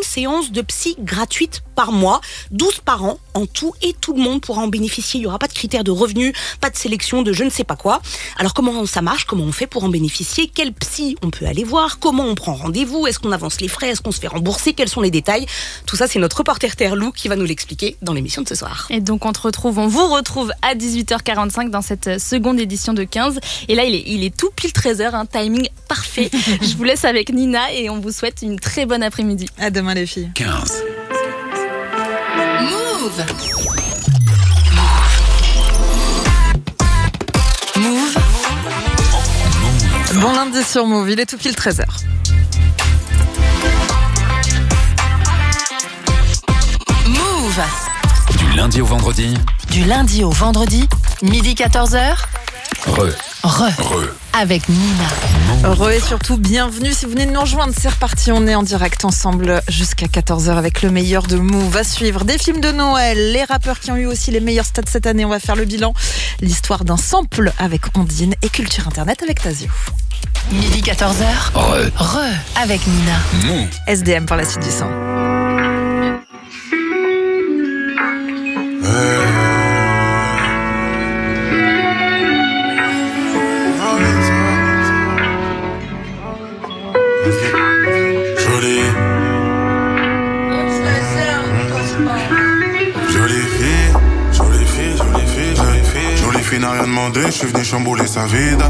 séances de psy gratuites par mois, 12 par an en tout, et tout le monde pourra en bénéficier. Il n'y aura pas de critères de revenus, pas de sélection de je ne sais pas quoi. Alors comment ça marche? Comment on fait pour en bénéficier? Quel psy on peut aller voir? Comment on prend rendez-vous? Est-ce qu'on avance les frais? Est-ce qu'on se fait rembourser? Quels sont les détails? Tout ça, c'est notre reporter Terlou qui va nous l'expliquer dans l'émission de ce soir. Et donc on vous retrouve à 18h45 dans cette seconde édition de 15. Et là, il est tout pile 13h, un timing parfait. Je vous laisse avec Nina et on vous souhaite une très bonne après-midi. À demain les filles. 15. Move. Move. Bon lundi sur Move, il est tout pile 13h. Move. Du lundi au vendredi. Du lundi au vendredi, midi 14h. Re. Avec Nina. Heureux et surtout bienvenue si vous venez de nous rejoindre, c'est reparti, on est en direct ensemble jusqu'à 14h avec le meilleur de Move. À suivre des films de Noël, les rappeurs qui ont eu aussi les meilleurs stats cette année, on va faire le bilan, l'histoire d'un sample avec Ondine et Culture Internet avec Tazio. Midi 14h. Re. Avec Nina. Move. SDM pour la suite du son. N'a rien demandé, je suis venu chambouler sa vida.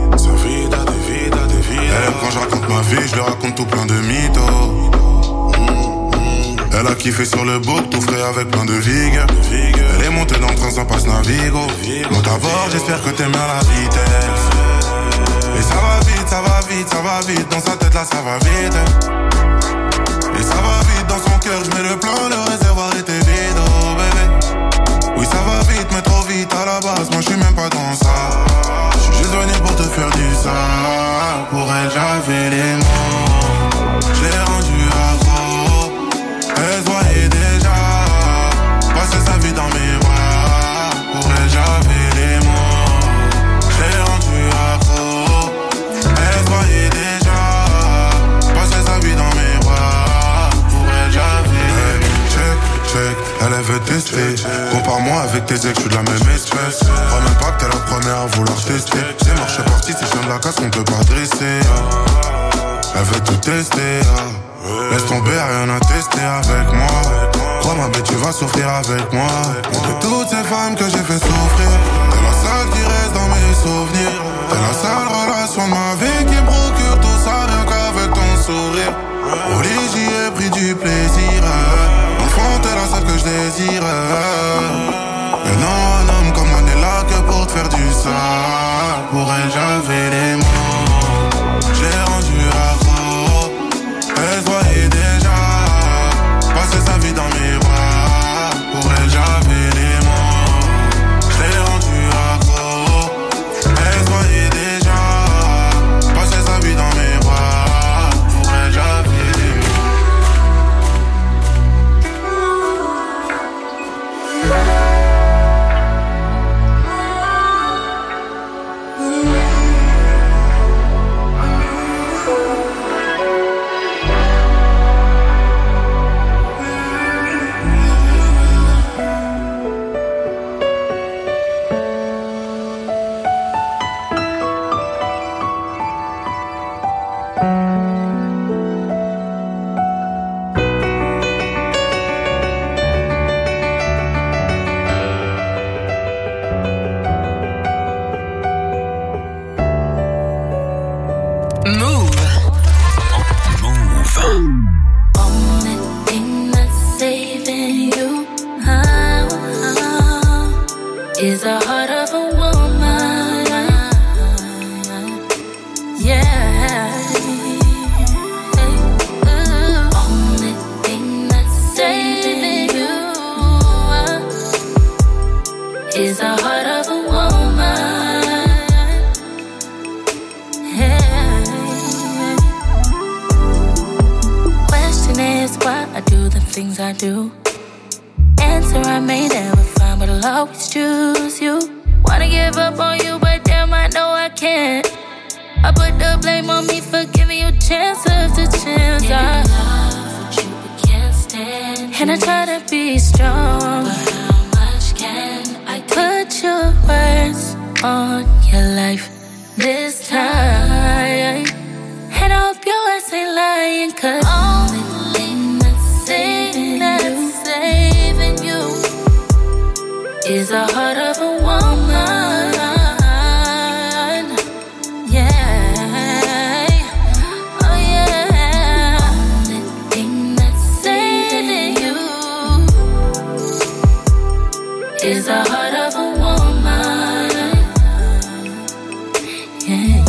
Elle, quand je raconte ma vie, je lui raconte tout plein de mythos. Elle a kiffé sur le book, tout frais avec plein de vigueur. Elle est montée dans le train sans passe Navigo. Bon d'abord, j'espère que t'aimes bien la vitesse. Et ça va vite, ça va vite, ça va vite. Dans sa tête là, ça va vite. Et ça va vite, dans son cœur, je mets le plan, le réservoir était vide, oh bébé. Oui, ça va vite, mais trop vite à la base. Moi, je suis même pas dans ça. Je suis juste venu pour te faire du ça. Pour elle, j'avais les mots. Je l'ai rendu accro. Elle se voyait déjà passer sa vie dans mes bras. Pour elle, j'avais les mots. Je l'ai rendu accro. Elle se voyait déjà passer sa vie dans mes bras. Pour elle, j'avais check. Elle veut tester. Compare-moi avec tes ex, je suis de la même espèce. Crois même pas que t'es la première à vouloir tester. C'est marché parti, c'est chien de la casse qu'on peut pas dresser. Elle veut tout tester. Laisse tomber, rien à tester avec moi. Crois-moi, mais tu vas souffrir avec moi. De toutes ces femmes que j'ai fait souffrir, t'es la seule qui reste dans mes souvenirs. T'es la seule relation de ma vie qui me procure tout ça rien qu'avec ton sourire. Au lit, j'y ai pris du plaisir. T'es la seule que je désire. Mais non, un homme comme moi n'est là que pour te faire du ça. Pour elle, j'avais les mots. J'ai rendu accro. Elle se voyait déjà passer sa vie dans mes bras. Pour elle, j'avais les mots. Je l'ai rendu accro. Elle se voyait déjà passer sa vie dans mes bras. Pour elle, j'avais les mots. Is the heart of a woman. Yeah. Only thing that's saving you is the heart of a woman. Yeah. Question is why I do the things I do. Answer I may never find, but I'll always choose you. Wanna give up on you, but damn, I know I can't. I put the blame on me for giving you chance after chance. I love with you, but can't And I try to be strong, but how much can I put your words on your life this time? And I hope your words ain't lying, 'cause only thing that's saving you is the heart of a woman. Yeah, oh yeah. Only thing that's saving you is the heart of a woman. Yeah,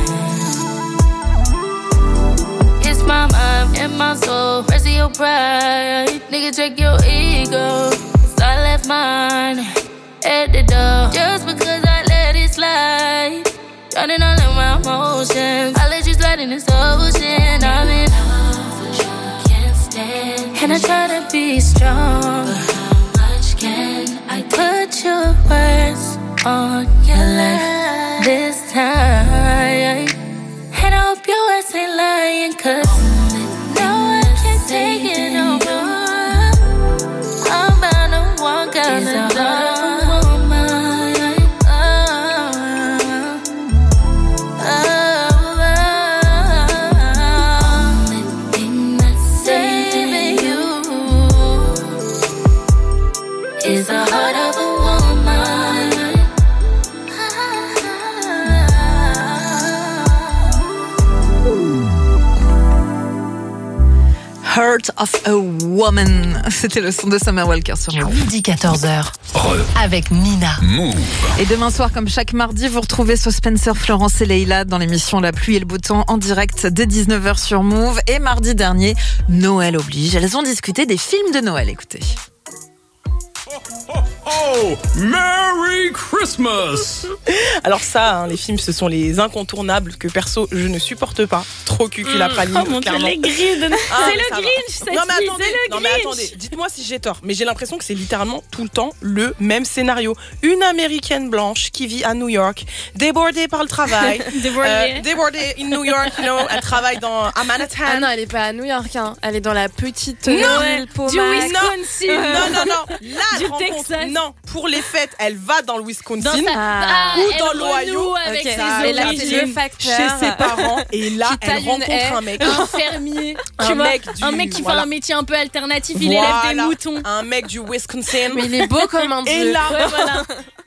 yeah. It's my mind and my soul. Rest of your pride, nigga, check your ego. I left mine at the door just because I let it slide. Drowning all of my emotions, I let you slide in this ocean. I'm in love, but you can't stand. And I try to be strong, but how much can I put your words on your life this time? And I hope your words ain't lying, 'cause no one can take it no more. I'm bound to walk out the door. Is the heart of a woman. Heart of a Woman. C'était le son de Summer Walker sur Move. Midi 14h. Avec Nina. Move. Et demain soir, comme chaque mardi, vous retrouvez So Spencer, Florence et Leïla dans l'émission La pluie et le beau temps en direct dès 19h sur Move. Et mardi dernier, Noël oblige. Elles ont discuté des films de Noël. Écoutez. Oh, Merry Christmas! Alors ça, les films, ce sont les incontournables que perso, je ne supporte pas. Trop cuculapraline. Oh mon Dieu, les grilles de... c'est le Grinch, cette non, mais fille, attendez, c'est le non, Grinch. mais attendez, dites-moi si j'ai tort, mais j'ai l'impression que c'est littéralement tout le temps le même scénario. Une Américaine blanche qui vit à New York, débordée par le travail, débordée in New York, elle travaille à Manhattan. Ah non, elle est pas à New York, hein. Elle est dans la petite Noël Pomac. du Wisconsin. Non. La Du rencontre, Texas. non, pour les fêtes, elle va dans le Wisconsin Ou dans l'Ohio avec Ok. ses Et là, origines. c'est le facteur. chez ses parents et là Qui elle taille une rencontre haie. un mec. Un fermier, Un tu vois, mec un mec qui fait voilà. un métier un peu alternatif, il Voilà, élève des moutons. un mec du Wisconsin. Mais il est beau comme un Et dieu. là, Ouais, voilà.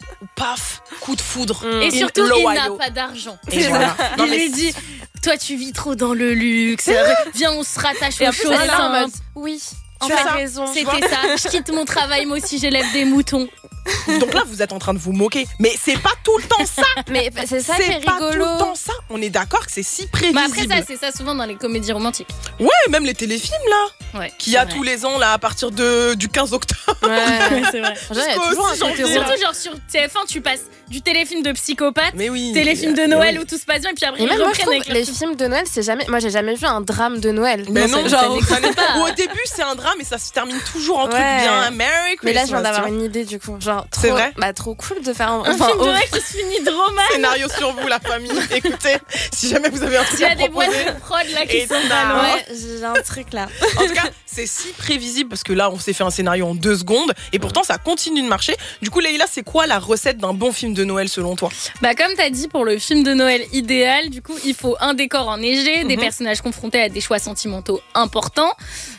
paf, coup de foudre. Et In surtout, il n'a l'Ohio. pas d'argent. Et voilà. Non, Il mais lui dit, toi tu vis trop dans le luxe, viens on se rattache Et aux en plus, choses elle est là en mode, simples. oui, En tu fait, as raison. C'était ça, je quitte mon travail, moi aussi j'élève des moutons. Donc là, vous êtes en train de vous moquer. Mais c'est pas tout le temps ça. Mais c'est ça qui est C'est pas tout rigolo. le temps ça. On est d'accord que c'est si Mais prévisible. après ça, c'est ça souvent dans les comédies romantiques. Ouais, même les téléfilms là, Ouais, qu'il y a c'est vrai. tous les ans là à partir du 15 octobre. Ouais. C'est vrai. Il y a Jusqu'au toujours un 6 côté janvier. romantique. Surtout genre sur TF1, tu passes du téléfilm de psychopathe, Mais oui. téléfilm de Mais Noël oui. où tout se passe bien, et puis après Et ils même moi, je reprennent trouve avec les leur films de Noël, c'est jamais. Moi, j'ai jamais vu un drame de Noël. Mais non, ça genre, n'existe pas. Ou au début c'est un drame et ça se termine toujours en truc Ouais. bien. Merry Christmas. Mais là, je viens d'avoir tu vois. une idée du coup. Genre, trop, C'est vrai trop cool de faire un film de Noël qui se finit drôle. Scénario sur vous la famille. Écoutez, si jamais vous avez un truc Il y a à des boîtes proposer. de prod là qui Et sont ça. pas loin. Ouais, j'ai un truc là. En tout cas, c'est si prévisible parce que là, on s'est fait un scénario en 2 secondes et pourtant ça continue de marcher. Du coup, Leïla, c'est quoi la recette d'un bon film de Noël selon toi? Bah comme t'as dit, pour le film de Noël idéal, du coup, il faut un décor enneigé, des personnages confrontés à des choix sentimentaux importants,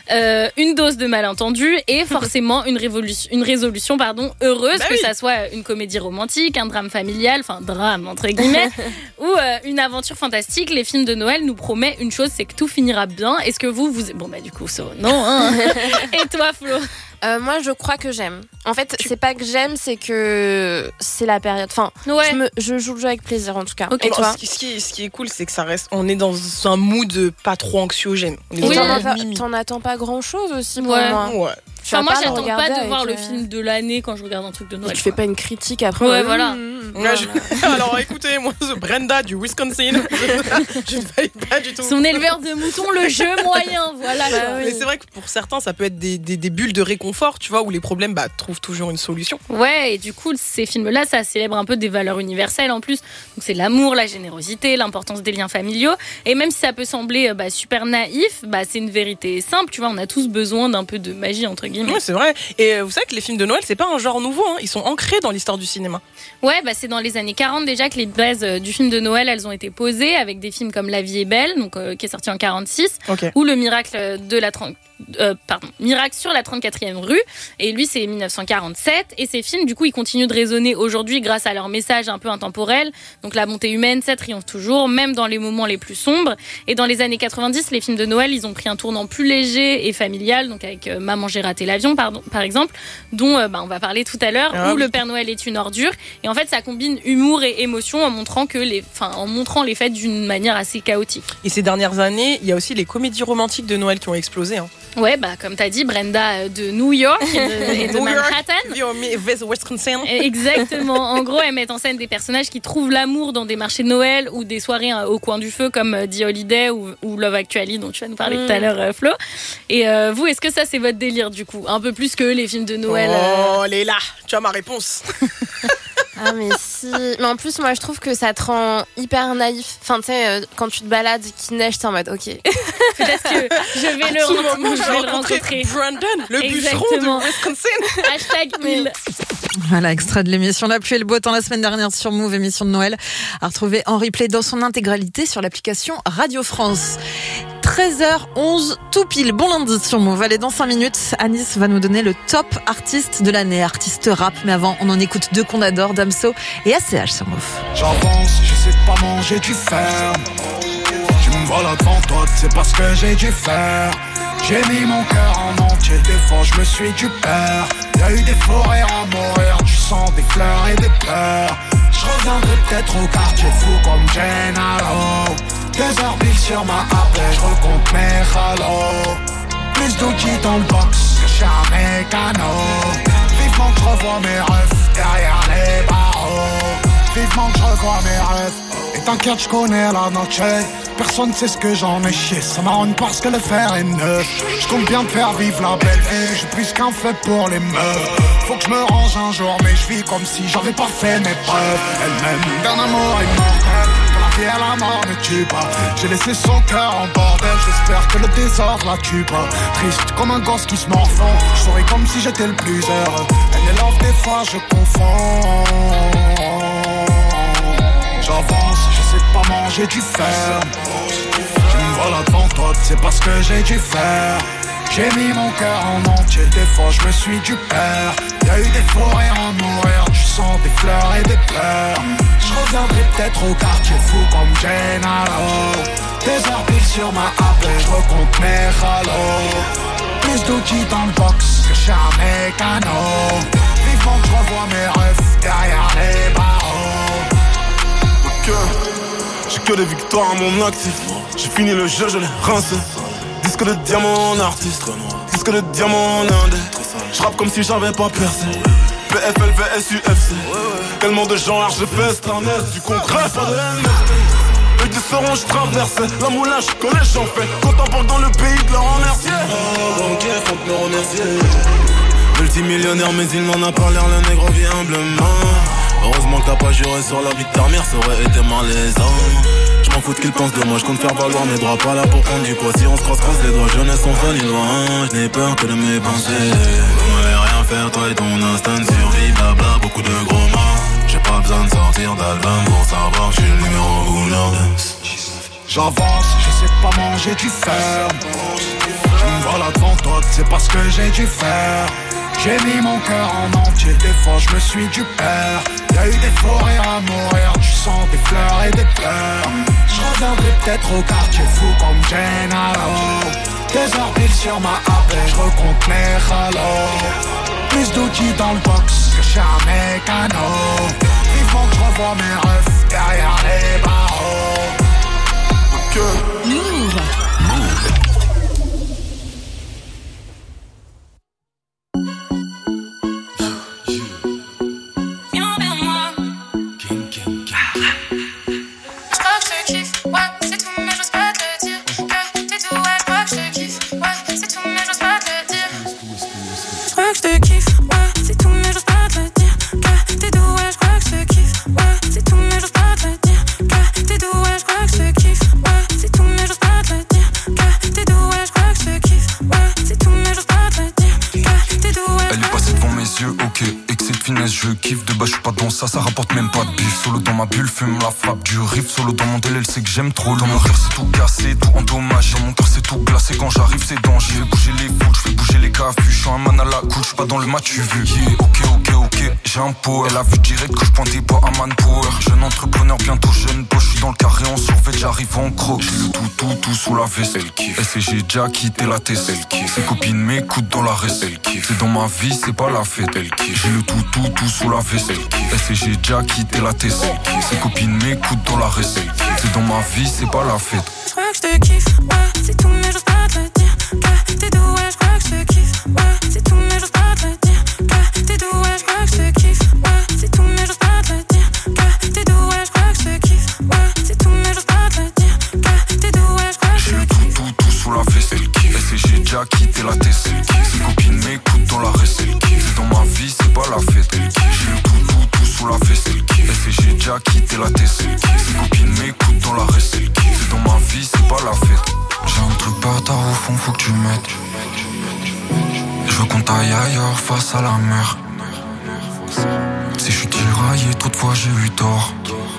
une dose de malentendus et forcément une résolution heureuse, Bah que oui. ça soit une comédie romantique, un drame familial, enfin drame entre guillemets, ou une aventure fantastique. Les films de Noël nous promettent une chose, c'est que tout finira bien. Est-ce que vous... Bon bah du coup, non. Hein. Et toi, Flo? Moi, je crois que j'aime. En fait, c'est pas que j'aime, c'est que c'est la période. Enfin, Ouais. je joue le jeu avec plaisir en tout cas. Ok. Et toi? Ce qui est cool, c'est que ça reste. On est dans un mood pas trop anxiogène. On est Et dans Oui. un mimi. t'en attends pas grand chose aussi pour Ouais. moi. Ouais. Tu vas Enfin, moi, pas le j'attends regarder pas de voir avec, le film de l'année quand je regarde un truc de Noël. Tu fais pas une critique après. Ouais, voilà. Alors écoutez, moi, Brenda du Wisconsin, je ne valide pas du tout. Son éleveur de moutons, le jeu moyen, voilà. Mais c'est vrai que pour certains, ça peut être des bulles de réconfort, tu vois, où les problèmes trouvent toujours une solution. Ouais, et du coup, ces films-là, ça célèbre un peu des valeurs universelles en plus. Donc c'est l'amour, la générosité, l'importance des liens familiaux. Et même si ça peut sembler super naïf, c'est une vérité simple, tu vois, on a tous besoin d'un peu de magie, entre guillemets. Ouais, c'est vrai. Et vous savez que les films de Noël, c'est pas un genre nouveau, hein. Ils sont ancrés dans l'histoire du cinéma. Ouais, c'est dans les années 40 déjà que les bases du film de Noël, elles ont été posées avec des films comme La vie est belle, donc qui est sorti en 46, ou Le miracle Miracle sur la 34e rue, et lui c'est 1947, et ces films du coup ils continuent de résonner aujourd'hui grâce à leur message un peu intemporel, donc la bonté humaine ça triomphe toujours, même dans les moments les plus sombres. Et dans les années 90, les films de Noël ils ont pris un tournant plus léger et familial, donc avec Maman j'ai raté l'avion par exemple, dont on va parler tout à l'heure, où le Père Noël est une ordure, et en fait ça combine humour et émotion en montrant les fêtes d'une manière assez chaotique. Et ces dernières années, il y a aussi les comédies romantiques de Noël qui ont explosé, hein. Ouais, comme t'as dit, Brenda de New York et de Manhattan. Wisconsin. Exactement. En gros, elles mettent en scène des personnages qui trouvent l'amour dans des marchés de Noël ou des soirées au coin du feu comme The Holiday ou Love Actually dont tu vas nous parler tout à l'heure, Flo. Et vous, est-ce que ça c'est votre délire du coup? Un peu plus que les films de Noël. Oh, Léla, tu as ma réponse. Ah mais si, mais en plus moi je trouve que ça te rend hyper naïf. Enfin tu sais quand tu te balades qu'il neige t'es en mode ok. Peut-être que je vais le rencontrer. Brandon, le bûcheron de Wisconsin. Hashtag il. Voilà, extrait de l'émission La pluie et le beau temps la semaine dernière sur Move, émission de Noël, à retrouver en replay dans son intégralité sur l'application Radio France. 13h11, tout pile, bon lundi sur Move. Allez, dans 5 minutes, Anis va nous donner le top artiste de l'année, artiste rap. Mais avant, on en écoute deux qu'on adore, Damso et ACH sur Move. J'avance, je sais pas manger du fer. Tu me vois là devant toi, c'est parce que j'ai dû faire. J'ai mis mon cœur en entier, des fois je me suis du père. Y'a eu des forêts à mourir, du sang, des fleurs et des pleurs. Je reviendrai peut-être au quartier fou comme Gennaro. 2 heures pile sur ma app et je recompte mes halos. Plus d'outils dans le box que chez un mécano. Vivement que je revois mes refs derrière les barreaux. Vivement que je revois mes rêves. Et t'inquiète, je connais la noche. Personne sait ce que j'en ai chié. Ça m'arrange parce que le fer est neuf. Je compte bien faire vivre la belle vie. J'ai plus qu'un fait pour les meufs. Faut que je me range un jour, mais je vis comme si j'avais pas fait mes preuves. Elle m'aime d'un amour immortel. Que la vie et la mort ne tue pas. J'ai laissé son cœur en bordel. J'espère que le désordre la tue pas. Triste comme un gosse qui se morfond. Je souris comme si j'étais le plus heureux. Elle est love, des fois je confonds. J'avance, je sais pas manger du fer. Tu me vois là devant toi, c'est parce que j'ai dû faire. J'ai mis mon cœur en entier, des fois je me suis du père. Y'a eu des forêts à mourir, du sang, des fleurs et des pleurs. Je reviendrai peut-être au quartier fou comme Gennaro. 2 heures pile sur ma app et je recompte mes halos. Plus d'outils dans le box que chez un mécano. Vivement que je revois mes refs derrière les barreaux. J'ai que des victoires à mon actif. J'ai fini le jeu, je l'ai rincé. Disque de diamant en artiste, disque de diamant en indé. J'rappe comme si j'avais pas percé. PFL, VS, UFC. Tellement de gens larges, j'ai fait Starnet. Du concret, pas de NFT. Eux qui seront, j'traversais. La moulin, j'connais, j'en fais. Contemporain dans le pays de leur remercier. Oh, banquier, faut que me remercier. Multimillionnaire, mais il n'en a pas l'air, le nègre vit humblement. Heureusement que t'as pas juré sur la vie de ta mère, ça aurait été malaisant. Je m'en fous de qu'ils pensent de moi, je compte faire valoir mes droits, pas là pour prendre du poids. Si on se croise les doigts, jeunesse on fait ni loin. Je n'ai peur que de mes pensées. Vous m'avez rien faire, toi et ton instinct de survie, blabla, beaucoup de gros mots. J'ai pas besoin de sortir d'album pour savoir que je suis le numéro 1. J'avance, je sais pas manger du fer. Tu me vois là devant toi, c'est parce que j'ai dû faire. J'ai mis mon cœur en entier, des fois je me suis du père. Y'a eu des forêts à mourir, du sang, des fleurs et des pleurs. Je reviendrai peut-être au quartier fou comme Gennaro. 2 heures pile sur ma app et je recompte mes halos. Plus d'outils dans le box que chez un mécano. Vivement que je revois mes refs derrière les barreaux. Move. bah je suis pas dans ça, ça rapporte même pas de bif. Solo dans ma bulle, fume la frappe du riff. Solo dans mon délai, elle sait que j'aime trop. Dans mon cœur c'est tout cassé, tout endommagé. Dans mon cœur c'est tout glacé, quand j'arrive c'est danger. Je fais bouger les foules, je fais bouger les caffus. Je suis un man à la cool, je suis pas dans le match, tu vu. Yeah, ok, j'ai un pot. Elle a vu direct que je pointais pas à manpower. Jeune entrepreneur, bientôt jeune boss. Je suis dans le carré en survêt, j'arrive en croc. J'ai le tout sous la veste. SCG j'ai déjà quitté la tête. Ses copines m'écoutent dans la reste. C'est dans ma vie, c'est pas la fête. J'ai le tout sous la veste. SCG j'ai déjà quitté la tête. Ses copines m'écoutent dans la reste. C'est dans ma vie, c'est pas la fête. Je crois que je te kiffe, ouais, c'est tout, mais j'ose pas te le dire. Que t'es doux, ouais, je crois que je te kiffe, ouais, c'est tout, mais j'ose pas te le dire. Que t'es doux, ouais, je crois que je te kiffe, ouais, c'est tout, mais j'ose pas te le dire. Que t'es doux, ouais, je crois que je te kiffe, ouais, c'est tout, mais j'ose pas te le dire. Que t'es doux, ouais, je crois que je te kiffe. J'ai le tout sous la veste. SCG j'ai déjà quitté la tête. Ses copines m'écoutent dans la reste. C'est dans ma vie, c'est pas la fête. J'ai le tout sous la veste. SCG j'ai déjà quitté la tête. Ses copines m'écoutent dans la reste. C'est dans ma vie, c'est pas la fête. J'ai un truc bâtard au fond, faut que tu m'aides. Je veux qu'on t'aille ailleurs face à la mer. Si je suis tiraillé, trop de fois j'ai eu tort.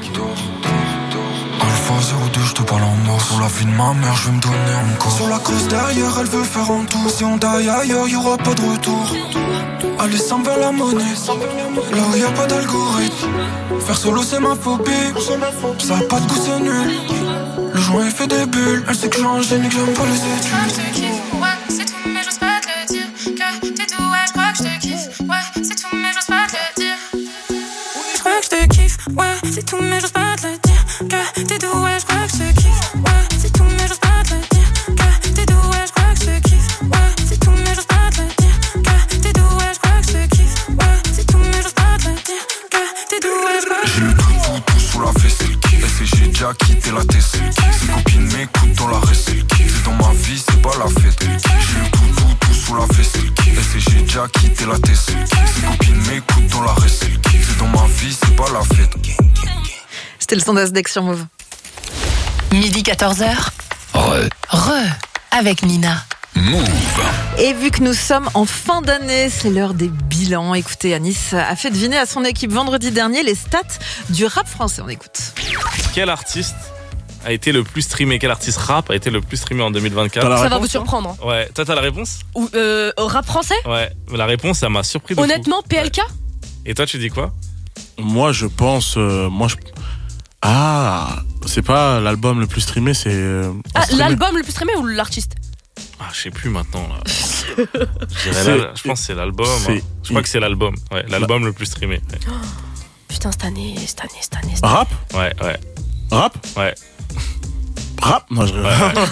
Alpha 02, je te parle en mort. Sur la vie de ma mère, je vais me donner encore. Sur la cause derrière, elle veut faire un tour. Si on taille ailleurs, y'aura pas de retour. Aller sans vers la monnaie, là où y'a pas d'algorithme. Faire solo c'est ma phobie. Ça a pas de goût, c'est nul. Le joint il fait des bulles. Elle sait que je suis un génie, que j'aime pas les études. Je te kiffe, ouais, c'est tout, mais j'ose pas te le dire. Que t'es doux, ouais, je crois que je te kiffe, ouais, c'est tout, mais j'ose pas te le dire. Je crois que je te kiffe, ouais, c'est tout, mais j'ose pas te le dire. Que t'es doux, ouais, je crois que je te kiffe, ouais, c'est tout, mais j'ose pas te le dire. Que t'es doux, ouais, je crois que je te kiffe, ouais, c'est tout, mais j'ose pas te le dire. Que t'es doux, ouais, je crois que je te kiffe, ouais, c'est tout, mais j'ose pas te le dire. Que t'es doux, ouais, je crois que je te kiffe. J'ai le tout sous la veste. SCG j'ai déjà quitté la tête. Ses copines m'écoutent dans la reste. C'est dans ma vie, c'est pas la fête. J'ai le tout sous la veste. SCG j'ai déjà quitté la tête. Ses copines m'écoutent dans la reste. C'est dans ma vie, c'est pas la fête. C'était le sondage d'Aix sur Move. Midi 14h. Re. Avec Nina. Move. Et vu que nous sommes en fin d'année, c'est l'heure des bilans. Écoutez, Anis a fait deviner à son équipe vendredi dernier les stats du rap français. On écoute. Quel artiste a été le plus streamé? Quel artiste rap a été le plus streamé en 2024? Ça va vous surprendre. Ouais, toi t'as la réponse? Ou rap français? Ouais, la réponse ça m'a surpris de honnêtement, fou. PLK? Ouais. Et toi tu dis quoi? Moi je pense... Ah, c'est pas l'album le plus streamé, c'est... l'album le plus streamé ou l'artiste? Ah, je sais plus maintenant là. Je pense que c'est l'album. Hein. Je crois que c'est l'album. Ouais, l'album le plus streamé. Ouais. Oh, putain, cette année. Rap? Ouais. Rap? Ouais. Rap? Non, je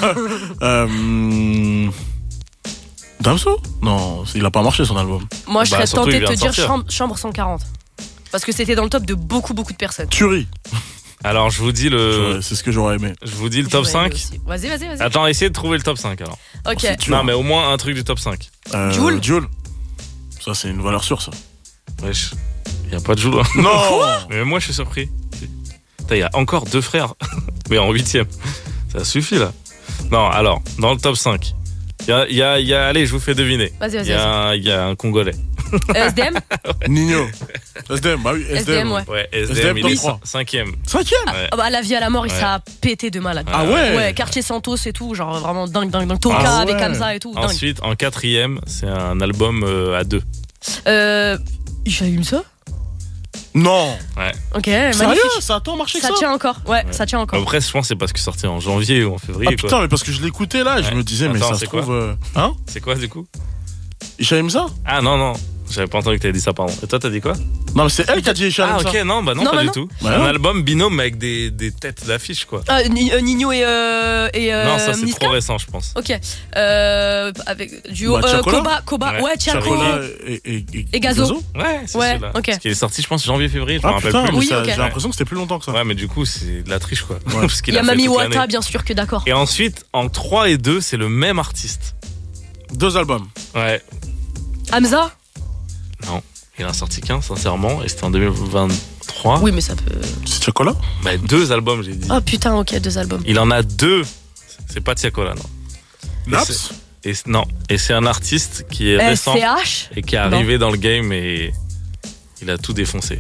Damso? Non, il a pas marché son album. Moi, je serais tenté de te dire Chambre 140. Parce que c'était dans le top de beaucoup de personnes. Tuerie. Alors, je vous dis c'est ce que j'aurais aimé. Je vous dis le top 5. Vas-y. Attends, essayez de trouver le top 5 alors. Ok. Non, mais au moins un truc du top 5. Jul. Ça, c'est une valeur sûre, ça. Wesh. Y a pas de Jul. Hein. Non. Mais moi, je suis surpris. Il y a encore 2 frères. Mais en 8ème. Ça suffit là. Non, alors, dans le top 5. Allez, je vous fais deviner. Vas-y. Il y a un Congolais. SDM? Nino. SDM, bah oui, SDM, ouais. Ouais, SDM, il est 5ème. 5ème? Ouais. Bah, la vie à la mort, ça a pété de malade. Ah ouais? Ouais, quartier Santos et tout, genre vraiment dingue. Toka avec Hamza et tout. Dingue. Ensuite, en 4ème, c'est un album à 2. J'allume ça? Non. Ouais. Ok, sérieux, magnifique. ça a tant marché que ça? Ça tient encore. Ouais, ça tient encore. Après, je pense que c'est parce que c'est sorti en janvier ou en février. Ah putain, quoi. Mais parce que je l'écoutais là, je me disais, mais ça se trouve. Hein? C'est quoi du coup? Isha Hamza? Ah non. J'avais pas entendu que t'avais dit ça, pardon. Et toi, t'as dit quoi? Non, mais c'est elle qui a dit Isha Hamza. Ah, ok, non, pas du tout. Bah, un album binôme avec des têtes d'affiche, quoi. Nino et non, ça c'est Niska? trop récent, je pense. Ok. Avec duo Koba, ouais, Tiako. Et Gazo. Ouais, c'est celui-là. Ok. Parce qu'il est sorti, je pense, janvier-février, je me rappelle putain, plus. Oui, j'ai l'impression que c'était plus longtemps que ça. Ouais, mais du coup, c'est de la triche, quoi. Ouais. Il y a Mami Wata, bien sûr que d'accord. Et ensuite, en 3 et 2, c'est le même artiste. 2 albums. Ouais. Hamza? Non. Il en a sorti qu'un, sincèrement, et c'était en 2023. Oui, mais ça peut. C'est Tiakola? Bah, 2 albums, j'ai dit. Oh putain, ok, 2 albums. Il en a 2. C'est pas Tiakola, non. Naps? Non. Et c'est un artiste qui est récent. SCH? Et qui est arrivé dans le game et il a tout défoncé.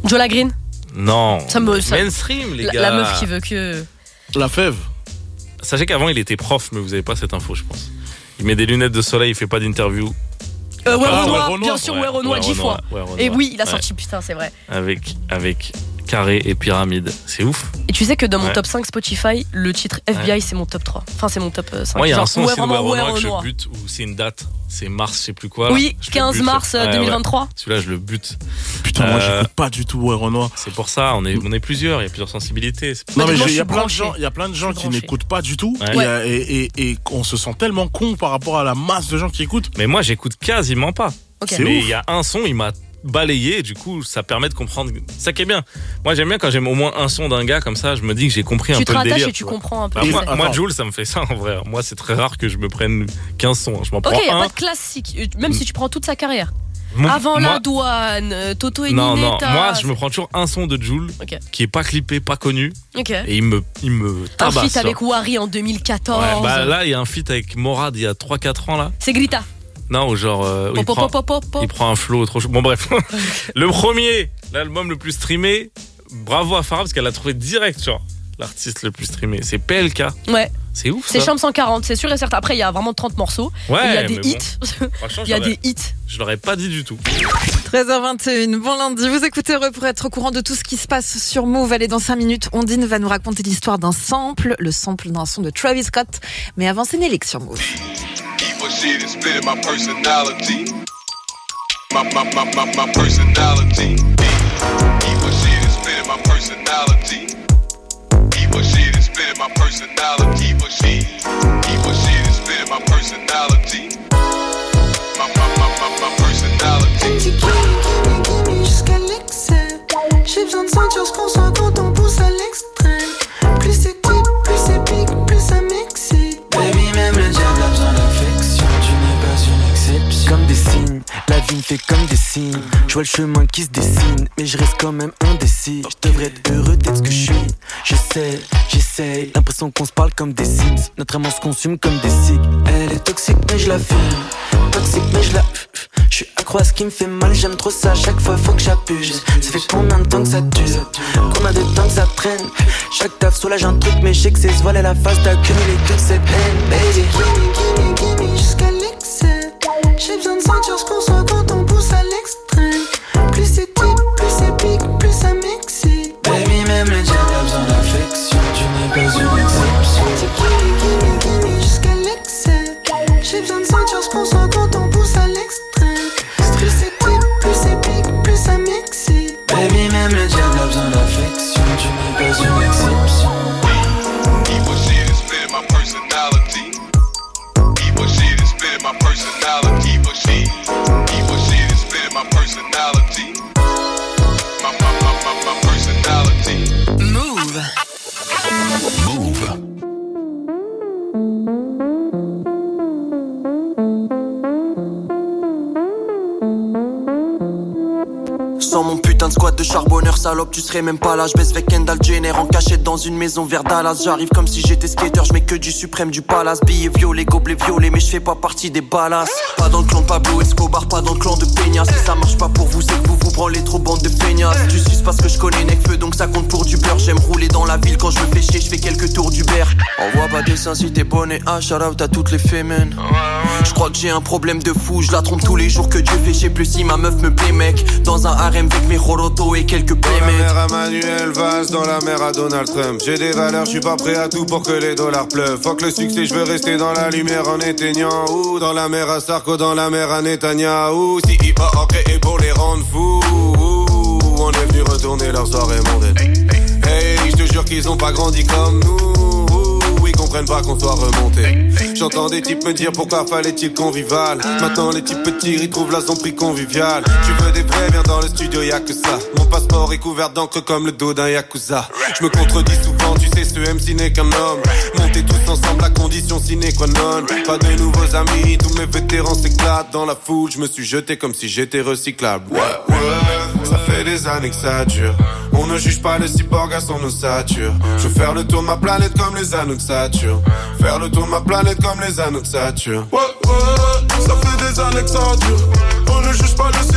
Jola Green. Non. Mainstream, les gars. La meuf qui veut que. La fève. Sachez qu'avant, il était prof, mais vous avez pas cette info, je pense. Il met des lunettes de soleil, il fait pas d'interview. Renoir, bien sûr, Renoir 10 fois. Et oui, il a sorti, putain, c'est vrai. Avec Carré et Pyramide, c'est ouf. Et tu sais que dans mon top 5 Spotify, le titre FBI c'est mon top 3. Enfin, c'est mon top 5. Moi, il y a un son aussi de Renoir que je bute, où c'est une date, c'est mars, je sais plus quoi. Oui, 15 mars 2023. Ouais. Celui-là, je le bute. Putain, moi, j'écoute pas du tout Renoir. C'est pour ça, on est plusieurs, il y a plusieurs sensibilités. Non, mais il y a plein de gens qui n'écoutent pas du tout. Et on se sent tellement con par rapport à la masse de gens qui écoutent. Mais moi, j'écoute quasiment pas. Okay. Mais il y a un son, il m'a balayé, du coup ça permet de comprendre ça qui est bien. Moi j'aime bien quand j'aime au moins un son d'un gars comme ça, je me dis que j'ai compris un peu le délire. Tu te rattaches et tu comprends un peu. Moi Jules ça me fait ça en vrai. Moi c'est très rare que je me prenne 15 sons, je m'en prends un. Ok, il n'y a pas de classique, même si tu prends toute sa carrière. Avant la douane, Toto et Ninetta. Non, moi je me prends toujours un son de Jules qui est pas clippé, pas connu. Et il me tabasse. Un feat avec Wari en 2014. Ouais, là il y a un feat avec Morad il y a 3-4 ans là. C'est Grita. Non, genre il prend un flow trop chaud. Bon bref, le premier, l'album le plus streamé, bravo à Farah parce qu'elle a trouvé direct genre l'artiste le plus streamé, c'est PLK. Ouais. C'est ouf. C'est Chambre 140, c'est sûr et certain. Après il y a vraiment 30 morceaux. Ouais, il y a des hits. Il y a des hits. Je l'aurais pas dit du tout. 13h21, bon lundi, vous écoutez Re pour être au courant de tout ce qui se passe sur Move. Allez, dans 5 minutes, Ondine va nous raconter l'histoire d'un sample, le sample d'un son de Travis Scott. Mais avant, c'est Nelix sur Move. Evil shit is spitting my personality. My personality. Evil shit is spitting my personality. Evil shit is spitting my personality. Evil shit is spitting my personality. My personality. Gimme jusqu'à l'excès. J'ai besoin de sentir ce qu'on sent quand on pousse à l'extrême. Plus c'est deep, plus c'est big, plus ça m'excite. Baby, même le diable a besoin d'affection. Tu n'es pas une exception. Comme des signes, la vie me fait comme des signes. Je vois le chemin qui se dessine, mais je reste quand même indécis. Je devrais être heureux d'être ce que je suis. J'essaye, l'impression qu'on se parle comme des Sims. Notre amour se consume comme des cigs. Elle est toxique mais je la fume. Toxique mais je la... Je suis accro à ce qui me fait mal, j'aime trop ça, chaque fois faut que j'abuse. Ça fait combien de temps que ça dure? Combien de temps que ça traîne? Chaque taf soulage un truc mais je sais que c'est se voiler la face d'accumuler toute cette haine, baby. Gimme jusqu'à l'excès. J'ai besoin de sentir ce qu'on sent quand on pousse à l'extrême. Plus c'est deep, plus c'est big, plus ça m'excite. Baby, même le diable a besoin d'affection. Tu n'es pas une exception. Gimme jusqu'à l'excès. J'ai besoin de sentir ce qu'on sent quand on pousse à l'extrême. Plus c'est deep, plus c'est big, plus ça m'excite. Baby, même le diable a besoin d'affection. Tu n'es pas une exception. Evil shit is spitting my personality. Evil shit is spitting my personality. Evil shit is spitting my personality. My personality. Move. Sans mon putain de squat de charbonneur salope, tu serais même pas là. Je baisse avec Kendall Jenner en cachette dans une maison vers Dallas. J'arrive comme si j'étais skater, je mets que du suprême du palace. Billets violets, gobelets violets, mais je fais pas partie des balas. Pas dans le clan de Pablo Escobar, pas dans le clan de Peña. Si ça marche pas pour vous, c'est que vous vous branlez trop, bande de feignasses. Tu suces parce que je connais Necfeu, donc ça compte pour du beurre. J'aime rouler dans la ville quand je me fais chier, je fais quelques tours d'Uber. Envoie pas de dessin si t'es bonnet, shout out à toutes les fémènes. Je crois que j'ai un problème de fou, je la trompe tous les jours que Dieu fait. Je sais plus si ma meuf me plaît mec. Dans un harem avec mes rorotos et quelques playmates. Dans la mer à Manuel Valls, dans la mer à Donald Trump. J'ai des valeurs, je suis pas prêt à tout pour que les dollars pleuvent. Fuck le succès, je veux rester dans la lumière en éteignant. Ou dans la mer à Sarko, dans la mer à Netanyahu. Si hip-hop créé pour les rendre fous. On est venu retourner leur soirée mondaine. Hey, je te jure qu'ils ont pas grandi comme nous. Ils comprennent pas qu'on soit remonté. J'entends des types me dire pourquoi fallait-il convivial. Maintenant les types petits ils trouvent la son prix convivial. Tu veux des vrais, viens dans le studio, y'a que ça. Mon passeport est couvert d'encre comme le dos d'un yakuza. Je me contredis souvent, tu sais ce MC n'est qu'un homme. Montez tous ensemble à condition sine qua non. Pas de nouveaux amis, tous mes vétérans s'éclatent. Dans la foule, je me suis jeté comme si j'étais recyclable. Ouais, ça fait des années que ça dure. On ne juge pas le cyborg à son ossature. Je veux faire le tour de ma planète comme les anneaux de Saturne. Faire le tour de ma planète comme les anneaux de Saturne. Ouais, ça fait des années que ça dure. On ne juge pas le cyborg à son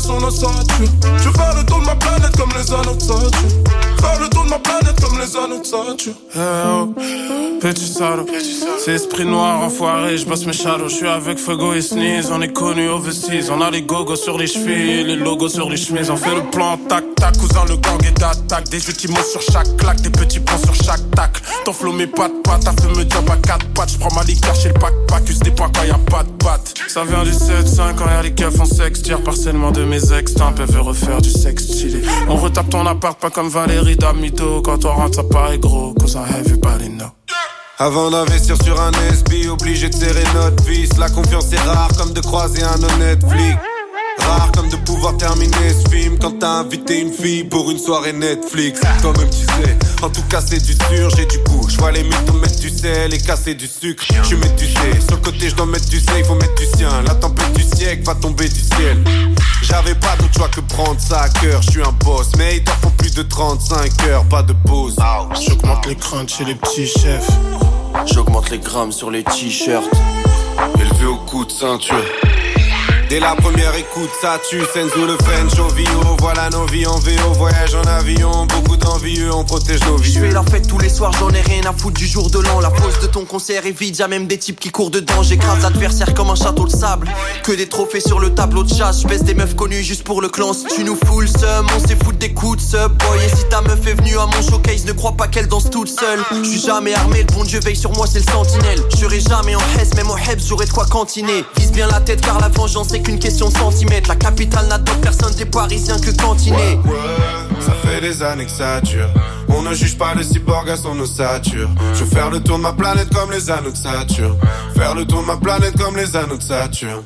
son ossature. Je veux faire le tour de ma planète comme les anneaux de Saturne. Faire le tour de ma planète comme les anneaux de Saturne. Oh, petit salaud, c'est esprit noir enfoiré, je bosse mes shadows. Je suis avec Fuego et Sneeze, on est connus overseas. On a les gogos sur les chevilles, les logos sur les chemises. On fait le plan, tac, tac, cousin, le gang est d'attaque. Des ultimos sur chaque claque, des petits plans sur chaque tacle. Ton flow mes pattes, t'as fait me job à 4 pattes. J'prends ma liqueur chez le pack, use des points quand y'a pas de pattes. Ça vient du 7-5 quand y'a les keufs en sexe. Tire parcellement de mes ex, elle veut refaire du sexe stylé. On retape ton appart, pas comme Valérie Damito. Quand on rentre, ça paraît gros, cause I everybody know. Avant d'investir sur un SB, obligé de serrer notre vis. La confiance est rare comme de croiser un honnête flic. Rare comme de pouvoir terminer ce film quand t'as invité une fille pour une soirée Netflix. Toi-même tu sais, en tout cas c'est du sûr, j'ai du goût. J'vois les mythos mettre du sel et casser du sucre. J'suis médusé, sur le côté j'dois mettre du sel, faut mettre du sien. La tempête du siècle va tomber du ciel. J'avais pas d'autre choix que prendre ça à cœur. J'suis un boss, mais ils t'en font plus de 35 heures, pas de pause. J'augmente les craintes chez les petits chefs. J'augmente les grammes sur les t-shirts. Élevé au coup de ceinture. Dès la première écoute, ça tue, Senzu le French au Vio. Voilà nos vies en VO, voyage en avion. Beaucoup d'envieux, on protège nos vies. Je fais la fête tous les soirs, j'en ai rien à foutre du jour de l'an. La pause de ton concert est vide, y'a même des types qui courent dedans. J'écrase l'adversaire comme un château de sable. Que des trophées sur le tableau de chasse. J'baisse des meufs connues juste pour le clan. Si tu nous fous le seum, on s'est foutre des coups de sub boy. Et si ta meuf est venue à mon showcase, ne crois pas qu'elle danse toute seule. J'suis jamais armé, le bon Dieu veille sur moi, c'est le sentinelle. J'serai jamais en Hesse, même en Hebs, j'aurai de quoi cantiner. Vise bien la tête car la vengeance c'est qu'une question de centimètres. La capitale n'a d'autre personne, t'es parisien que cantiné. Ça fait des années que ça dure. On ne juge pas le cyborg à son ossature. Je veux faire le tour de ma planète comme les anneaux de Saturne. Faire le tour de ma planète comme les anneaux de Saturne.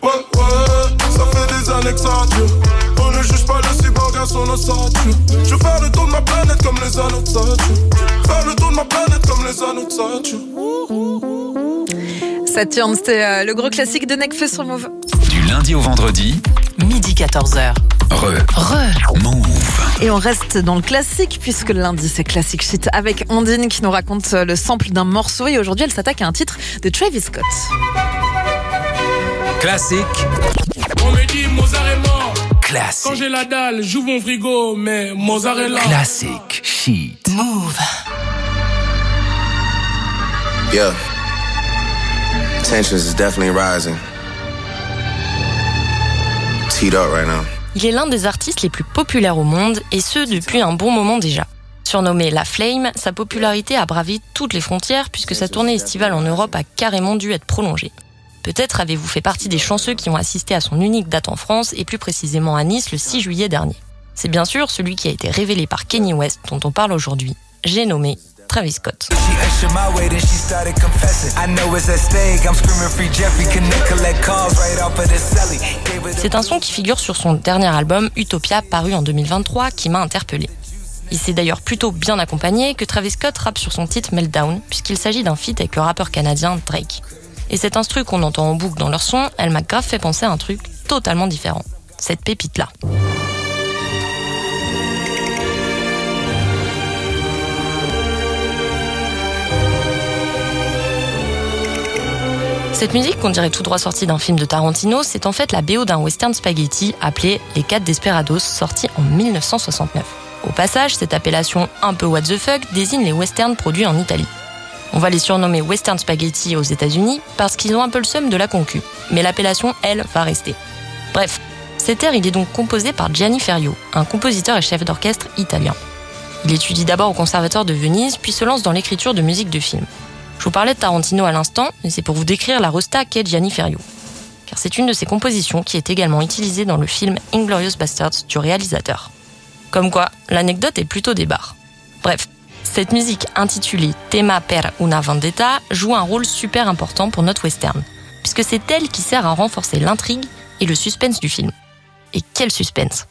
Ça fait des années que ça dure. On ne juge pas le cyborg à son ossature. Je veux faire le tour de ma planète comme les anneaux de Saturne. Faire le tour de ma planète comme les anneaux de Saturne. Saturne, c'était le gros classique de Nekfeu sur Move. Du lundi au vendredi, midi 14h. Move. Et on reste dans le classique puisque le lundi c'est Classic Shit avec Ondine qui nous raconte le sample d'un morceau et aujourd'hui elle s'attaque à un titre de Travis Scott. Classique. On me dit Mozart est mort. Classique. Quand j'ai la dalle, j'ouvre mon frigo, mais Mozart est là. Classic Shit. Move. Yeah. Tensions is definitely rising. Teed up right now. Il est l'un des artistes les plus populaires au monde, et ce depuis un bon moment déjà. Surnommé La Flame, sa popularité a bravé toutes les frontières puisque sa tournée estivale en Europe a carrément dû être prolongée. Peut-être avez-vous fait partie des chanceux qui ont assisté à son unique date en France et plus précisément à Nice le 6 juillet dernier. C'est bien sûr celui qui a été révélé par Kanye West dont on parle aujourd'hui. J'ai nommé Travis Scott. C'est un son qui figure sur son dernier album Utopia paru en 2023 qui m'a interpellé. Il s'est d'ailleurs plutôt bien accompagné que Travis Scott rappe sur son titre Meltdown puisqu'il s'agit d'un feat avec le rappeur canadien Drake. Et cette instru qu'on entend en boucle dans leur son, elle m'a grave fait penser à un truc totalement différent. Cette pépite-là. Cette musique, qu'on dirait tout droit sortie d'un film de Tarantino, c'est en fait la BO d'un western spaghetti appelé Les 4 Desperados, sorti en 1969. Au passage, cette appellation un peu what the fuck désigne les westerns produits en Italie. On va les surnommer western spaghetti aux États-Unis parce qu'ils ont un peu le seum de la concu, mais l'appellation, elle, va rester. Bref, cet air, il est donc composé par Gianni Ferrio, un compositeur et chef d'orchestre italien. Il étudie d'abord au Conservatoire de Venise, puis se lance dans l'écriture de musique de film. Je vous parlais de Tarantino à l'instant, et c'est pour vous décrire la resta qu'est Gianni Ferrio. Car c'est une de ses compositions qui est également utilisée dans le film Inglourious Basterds du réalisateur. Comme quoi, l'anecdote est plutôt des barres. Bref, cette musique intitulée Tema per una vendetta joue un rôle super important pour notre western, puisque c'est elle qui sert à renforcer l'intrigue et le suspense du film. Et quel suspense!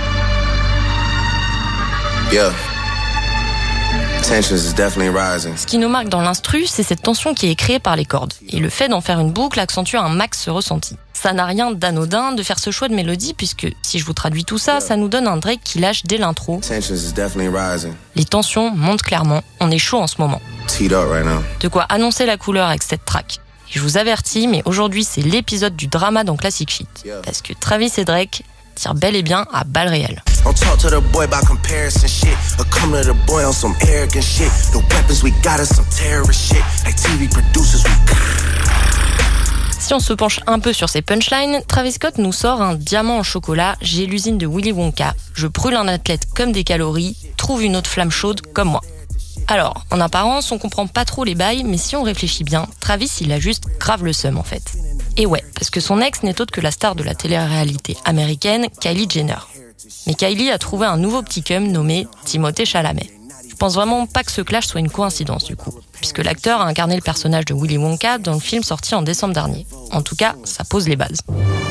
Yeah. Tensions is definitely rising. Ce qui nous marque dans l'instru, c'est cette tension qui est créée par les cordes. Et le fait d'en faire une boucle accentue un max ce ressenti. Ça n'a rien d'anodin de faire ce choix de mélodie, puisque, si je vous traduis tout ça, ça nous donne un Drake qui lâche dès l'intro. Tensions is definitely rising. Les tensions montent clairement, on est chaud en ce moment. Teed up right now. De quoi annoncer la couleur avec cette track. Et je vous avertis, mais aujourd'hui c'est l'épisode du drama dans Classic Shit. Parce que Travis et Drake, tire bel et bien à balles réelles. Don't talk to the boy about comparison shit. Or come to the boy on some arrogant shit. The weapons we got us some terrorist shit. Like TV producers, we. Si on se penche un peu sur ces punchlines, Travis Scott nous sort un diamant en chocolat, j'ai l'usine de Willy Wonka, je brûle un athlète comme des calories, trouve une autre flamme chaude comme moi. Alors, en apparence, on comprend pas trop les bails, mais si on réfléchit bien, Travis, il a juste grave le seum en fait. Et ouais, parce que son ex n'est autre que la star de la télé-réalité américaine, Kylie Jenner. Mais Kylie a trouvé un nouveau petit cum nommé Timothée Chalamet. Je pense vraiment pas que ce clash soit une coïncidence du coup, puisque l'acteur a incarné le personnage de Willy Wonka dans le film sorti en décembre dernier. En tout cas, ça pose les bases.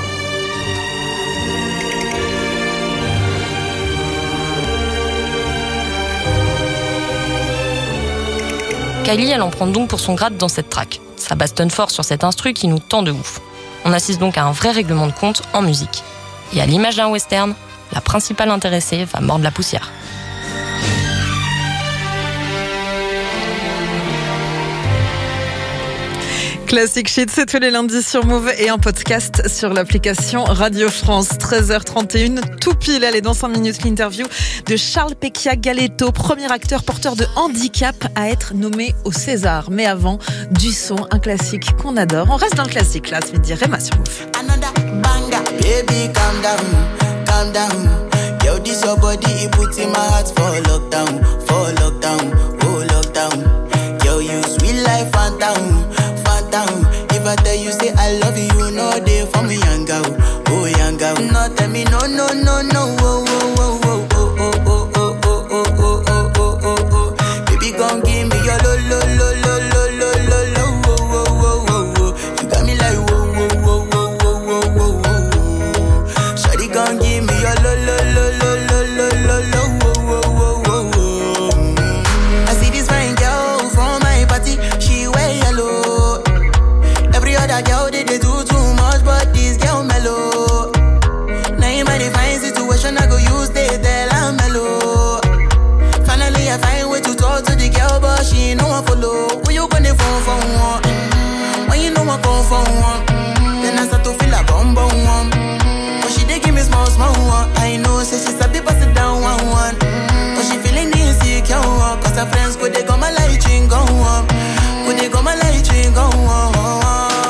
Kylie, elle en prend donc pour son grade dans cette track. Ça bastonne fort sur cet instru qui nous tend de ouf. On assiste donc à un vrai règlement de compte en musique. Et à l'image d'un western, la principale intéressée va mordre la poussière. Classic Shit, c'est tous les lundis sur Move et en podcast sur l'application Radio France. 13h31, tout pile. Allez, dans 5 minutes, l'interview de Charles Pecchia Galetto, premier acteur porteur de handicap à être nommé au César. Mais avant, du son, un classique qu'on adore. On reste dans le classique là, ce midi. Réma sur Move. Another banger, baby, calm down, calm down. Yo, this your body, it puts in my heart for lockdown, oh lockdown. Yo, you sweet life, phantom. If I tell you say I love you, you know they for me young girl, oh young girl. No tell me no, oh oh oh oh oh oh oh oh oh oh oh oh oh oh. Baby gon' give me your lo lo lo lo lo lo lo lo oh oh oh oh. You got me like whoa whoa whoa whoa whoa whoa whoa. Shawty gon' give me your lo lo lo lo lo lo lo lo oh oh oh oh. I see this fine girl from my party, she wear yellow. Other girl they do too much, but this girl mellow. Now in my fine situation, I go use they tell I'm mellow. Finally I find way to talk to the girl, but she ain't no one follow. Who you gonna phone for one? When you know I come for one, then I start to feel a bum bum one. But she dey give me small one. I know say she's a bit pass it down one. But she feeling insecure, cause her friends go they go my light ring go on. Go they go my light ring go on.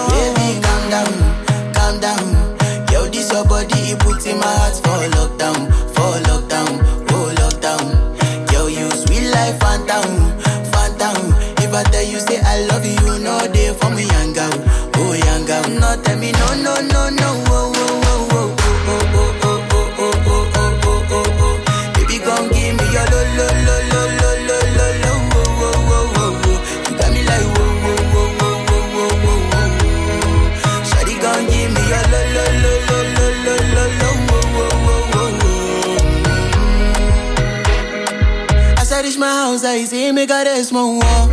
Calm down, yo, this your body, it puts in my heart for lockdown, oh lockdown. Yo, you sweet life, phantom. If I tell you say I love you, you know they for me young girl, oh young girl. No tell me no, oh oh oh oh oh oh oh oh oh oh oh oh oh. Baby gon' give me your lo lo lo lo lo lo lo lo oh oh oh oh. You got me like whoa whoa whoa whoa whoa whoa whoa. Shawty gon' give me your lo lo lo lo lo lo lo lo oh oh oh oh. As I reach my house, I see me got a small wall.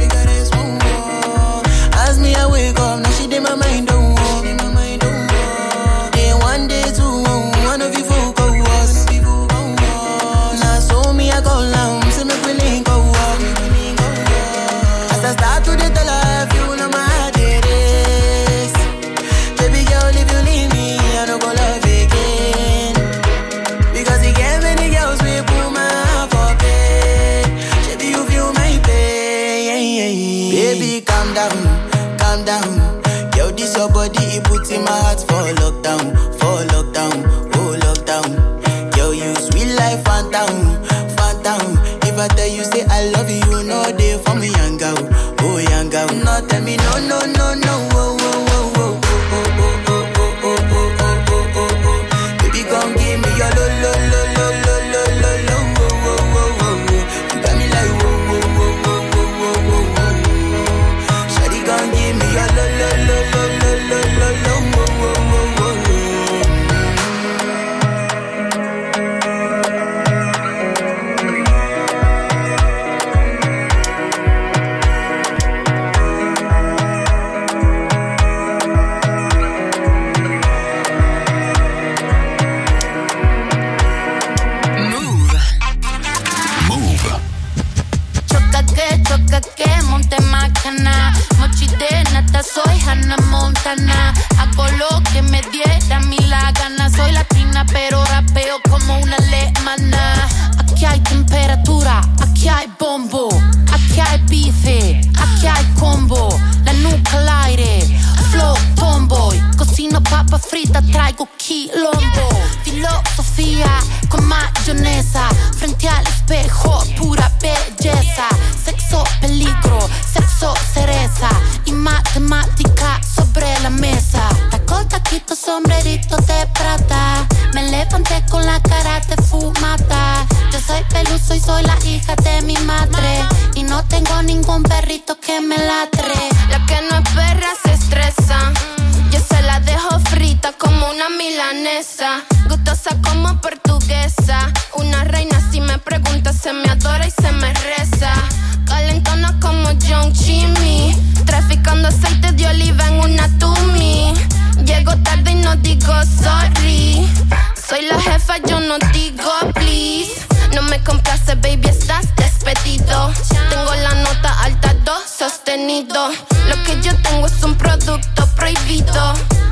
As me I wake up, now she did my mind don't walk. Day one, day two, one of you folk go us. Now so me I go down, see me willing go up. As I start to the tell her, you know my heart it is. Baby girl, if you leave me, I don't go love again. Because you get many girls we put my heart for pain. Baby, you feel my pain. tengo quilombo. Filosofía con mayonesa, frente al espejo, pura belleza. Sexo, peligro, sexo, cereza y matemática sobre la mesa. Taco, taquito, sombrerito de plata. Me levanté con la cara de fumata. Yo soy peluso y soy la hija de mi madre. Y no tengo ningún perrito que me ladre. La que no es perra se estresa. Yo se la dejo frita como una milanesa. Gustosa como portuguesa. Una reina si me pregunta se me adora y se me reza. Calentona como John Chimmy. Traficando aceite de oliva en una Tumi. Llego tarde y no digo sorry. Soy la jefa, yo no digo please. No me complace, baby, estás despedido. Tengo la nota alta, do sostenido. Lo que yo tengo es un producto prohibido.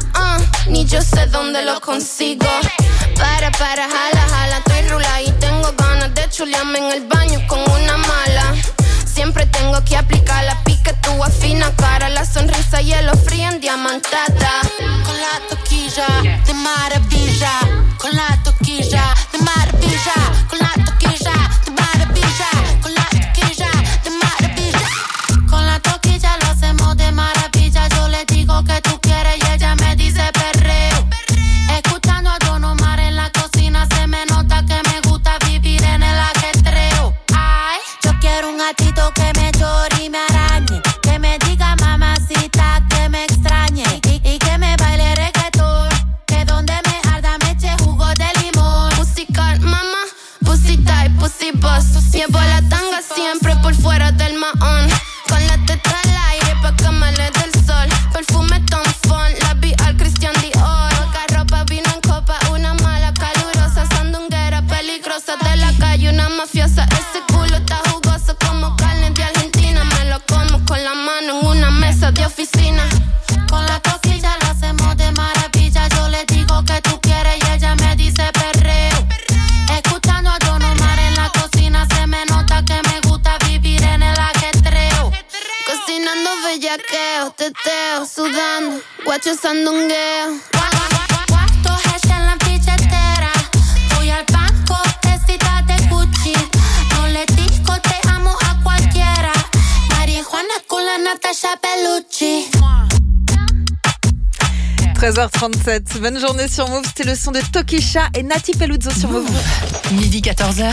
Ni yo sé dónde lo consigo. Para, jala, estoy rula y tengo ganas de chulearme en el baño con una mala. Siempre tengo que aplicar la piquetúa fina cara, la sonrisa hielo fría en diamantada. Con la toquilla de maravilla, con la toquilla de maravilla, con la toquilla de maravilla, con la toquilla de maravilla. Con la toquilla lo hacemos de maravilla. Yo le digo que tú quieres y ella me dice perreo. Escuchando a Don Omar en la cocina se me nota que me gusta vivir en el ajetreo. Ay, yo quiero un gatito que me llore y me arañe, que me diga mamacita que me extrañe y que me baile reggaetón, que donde me arda me eche jugo de limón. Pussy cat, mama, pussy tight, pussy boss. Llevo la tanga siempre por fuera del mahón. Con la teta al aire pa' que me le dé el sol. Perfume Tom Ford, la vi al Christian Dior. Poca ropa, vino en copa, una mala calurosa. Sandunguera, peligrosa de la calle, una mafiosa. Ese culo está jugoso como carne de Argentina. Me lo como con la mano en una mesa de oficina. Con la toquilla lo hacemos de maravilla. Yo le digo que tú quieres y ella me dice perreo. Escuchando a Don Omar en la cocina se me nota que me gusta vivir en el ajetreo. Cocinando bellaqueo, teteo, sudando, guacho sandungueo. Cuarto hash en la billetera. Voy al banco, tecita de Gucci. No le digo te amo a cualquiera. María Juana con la Natasha Bellucci. 13h37, bonne journée sur Move, c'était le son de Tokisha et Nati Peluzzo sur Move. Midi 14h.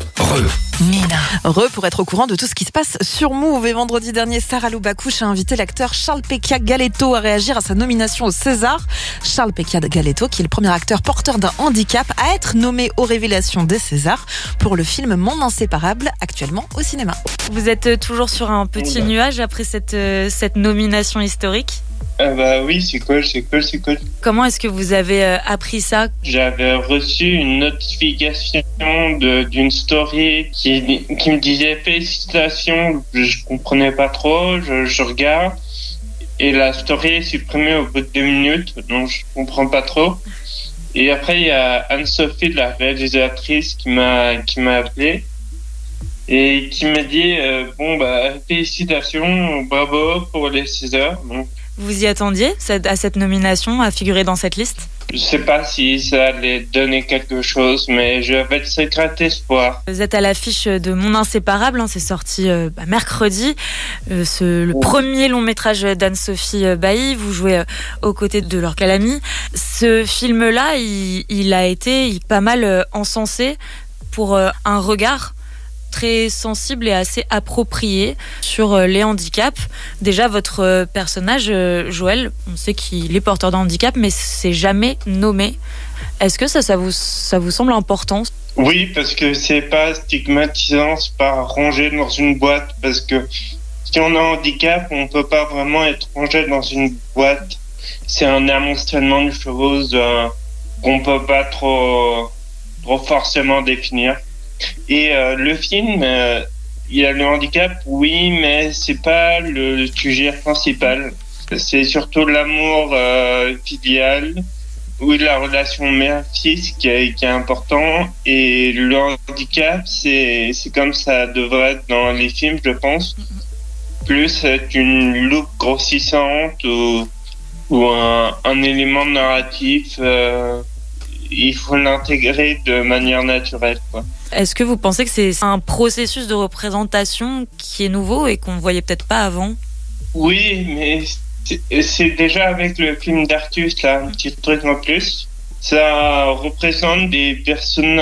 Nina. Pour être au courant de tout ce qui se passe sur Move. Et vendredi dernier, Sarah Lou Bakouche a invité l'acteur Charles Peccia Galetto à réagir à sa nomination au César. Charles Peccia Galetto, qui est le premier acteur porteur d'un handicap à être nommé aux révélations des Césars pour le film Mon Inséparable, actuellement au cinéma. Vous êtes toujours sur un petit nuage après cette nomination historique ? Bah oui, c'est cool. Comment est-ce que vous avez appris ça ? J'avais reçu une notification d'une story qui me disait félicitations. Je comprenais pas trop, je regarde et la story est supprimée au bout de 2 minutes, donc je comprends pas trop. Et après il y a Anne-Sophie, la réalisatrice, qui m'a appelé et qui m'a dit félicitations, bravo pour les Césars. Donc, vous y attendiez à cette nomination, à figurer dans cette liste ? Je sais pas si ça allait donner quelque chose, mais j'avais de secret espoir. Vous êtes à l'affiche de Mon Inséparable, c'est sorti mercredi. Le premier long métrage d'Anne-Sophie Bailly, vous jouez aux côtés de Laure Calamy. Ce film-là, il a été pas mal encensé pour un regard très sensible et assez approprié sur les handicaps. Déjà, votre personnage, Joël, on sait qu'il est porteur de handicap, mais c'est jamais nommé. Est-ce que ça vous semble important ? Oui, parce que c'est pas stigmatisant, c'est pas rangé dans une boîte, parce que si on a un handicap, on peut pas vraiment être rangé dans une boîte. C'est un amoncelement de choses qu'on peut pas trop forcément définir. Et le film, il y a le handicap, oui, mais c'est pas le sujet principal. C'est surtout l'amour filial, oui, la relation mère-fils qui est important. Et le handicap, c'est comme ça devrait être dans les films, je pense. Plus une loupe grossissante ou un élément narratif, il faut l'intégrer de manière naturelle, quoi. Est-ce que vous pensez que c'est un processus de représentation qui est nouveau et qu'on ne voyait peut-être pas avant ? Oui, mais c'est déjà avec le film d'Artus, là, un petit truc en plus. Ça représente des personnes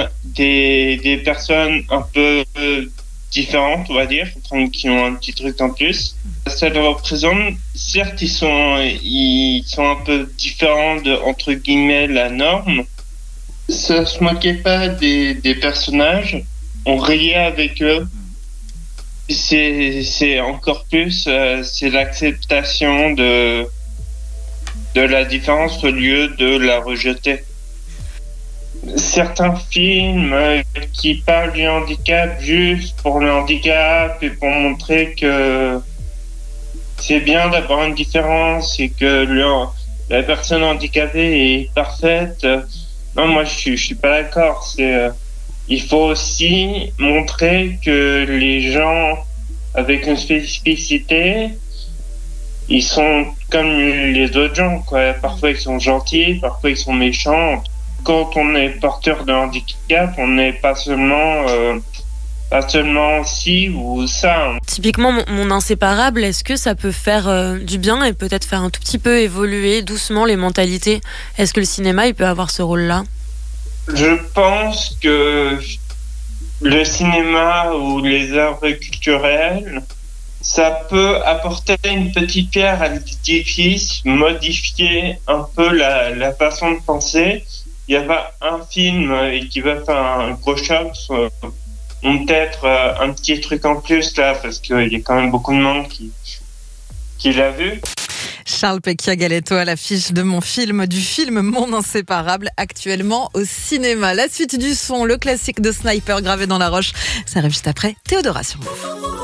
un peu différentes, on va dire, qui ont un petit truc en plus. Ça le représente, certes, ils sont un peu différents de, entre guillemets, la norme. Ça se moquait pas des personnages, on riait avec eux. C'est encore plus, c'est l'acceptation de la différence au lieu de la rejeter. Certains films qui parlent du handicap juste pour le handicap et pour montrer que c'est bien d'avoir une différence et que la personne handicapée est parfaite. Non, moi je suis pas d'accord. Il faut aussi montrer que les gens avec une spécificité, ils sont comme les autres gens, quoi. Parfois ils sont gentils, parfois ils sont méchants. Quand on est porteur de handicap, on n'est pas seulement ci ou ça. Typiquement, mon inséparable, est-ce que ça peut faire du bien et peut-être faire un tout petit peu évoluer doucement les mentalités ? Est-ce que le cinéma, il peut avoir ce rôle-là ? Je pense que le cinéma ou les œuvres culturelles, ça peut apporter une petite pierre à l'édifice, modifier un peu la façon de penser. Il n'y a pas un film qui va faire un gros choc, ou peut-être un petit truc en plus là, parce qu'il y a quand même beaucoup de monde qui l'a vu. Charles Pecchia-Galetto à l'affiche de du film Mon Inséparable, actuellement au cinéma. La suite du son, le classique de Sniper gravé dans la roche, ça arrive juste après Théodora sur Move.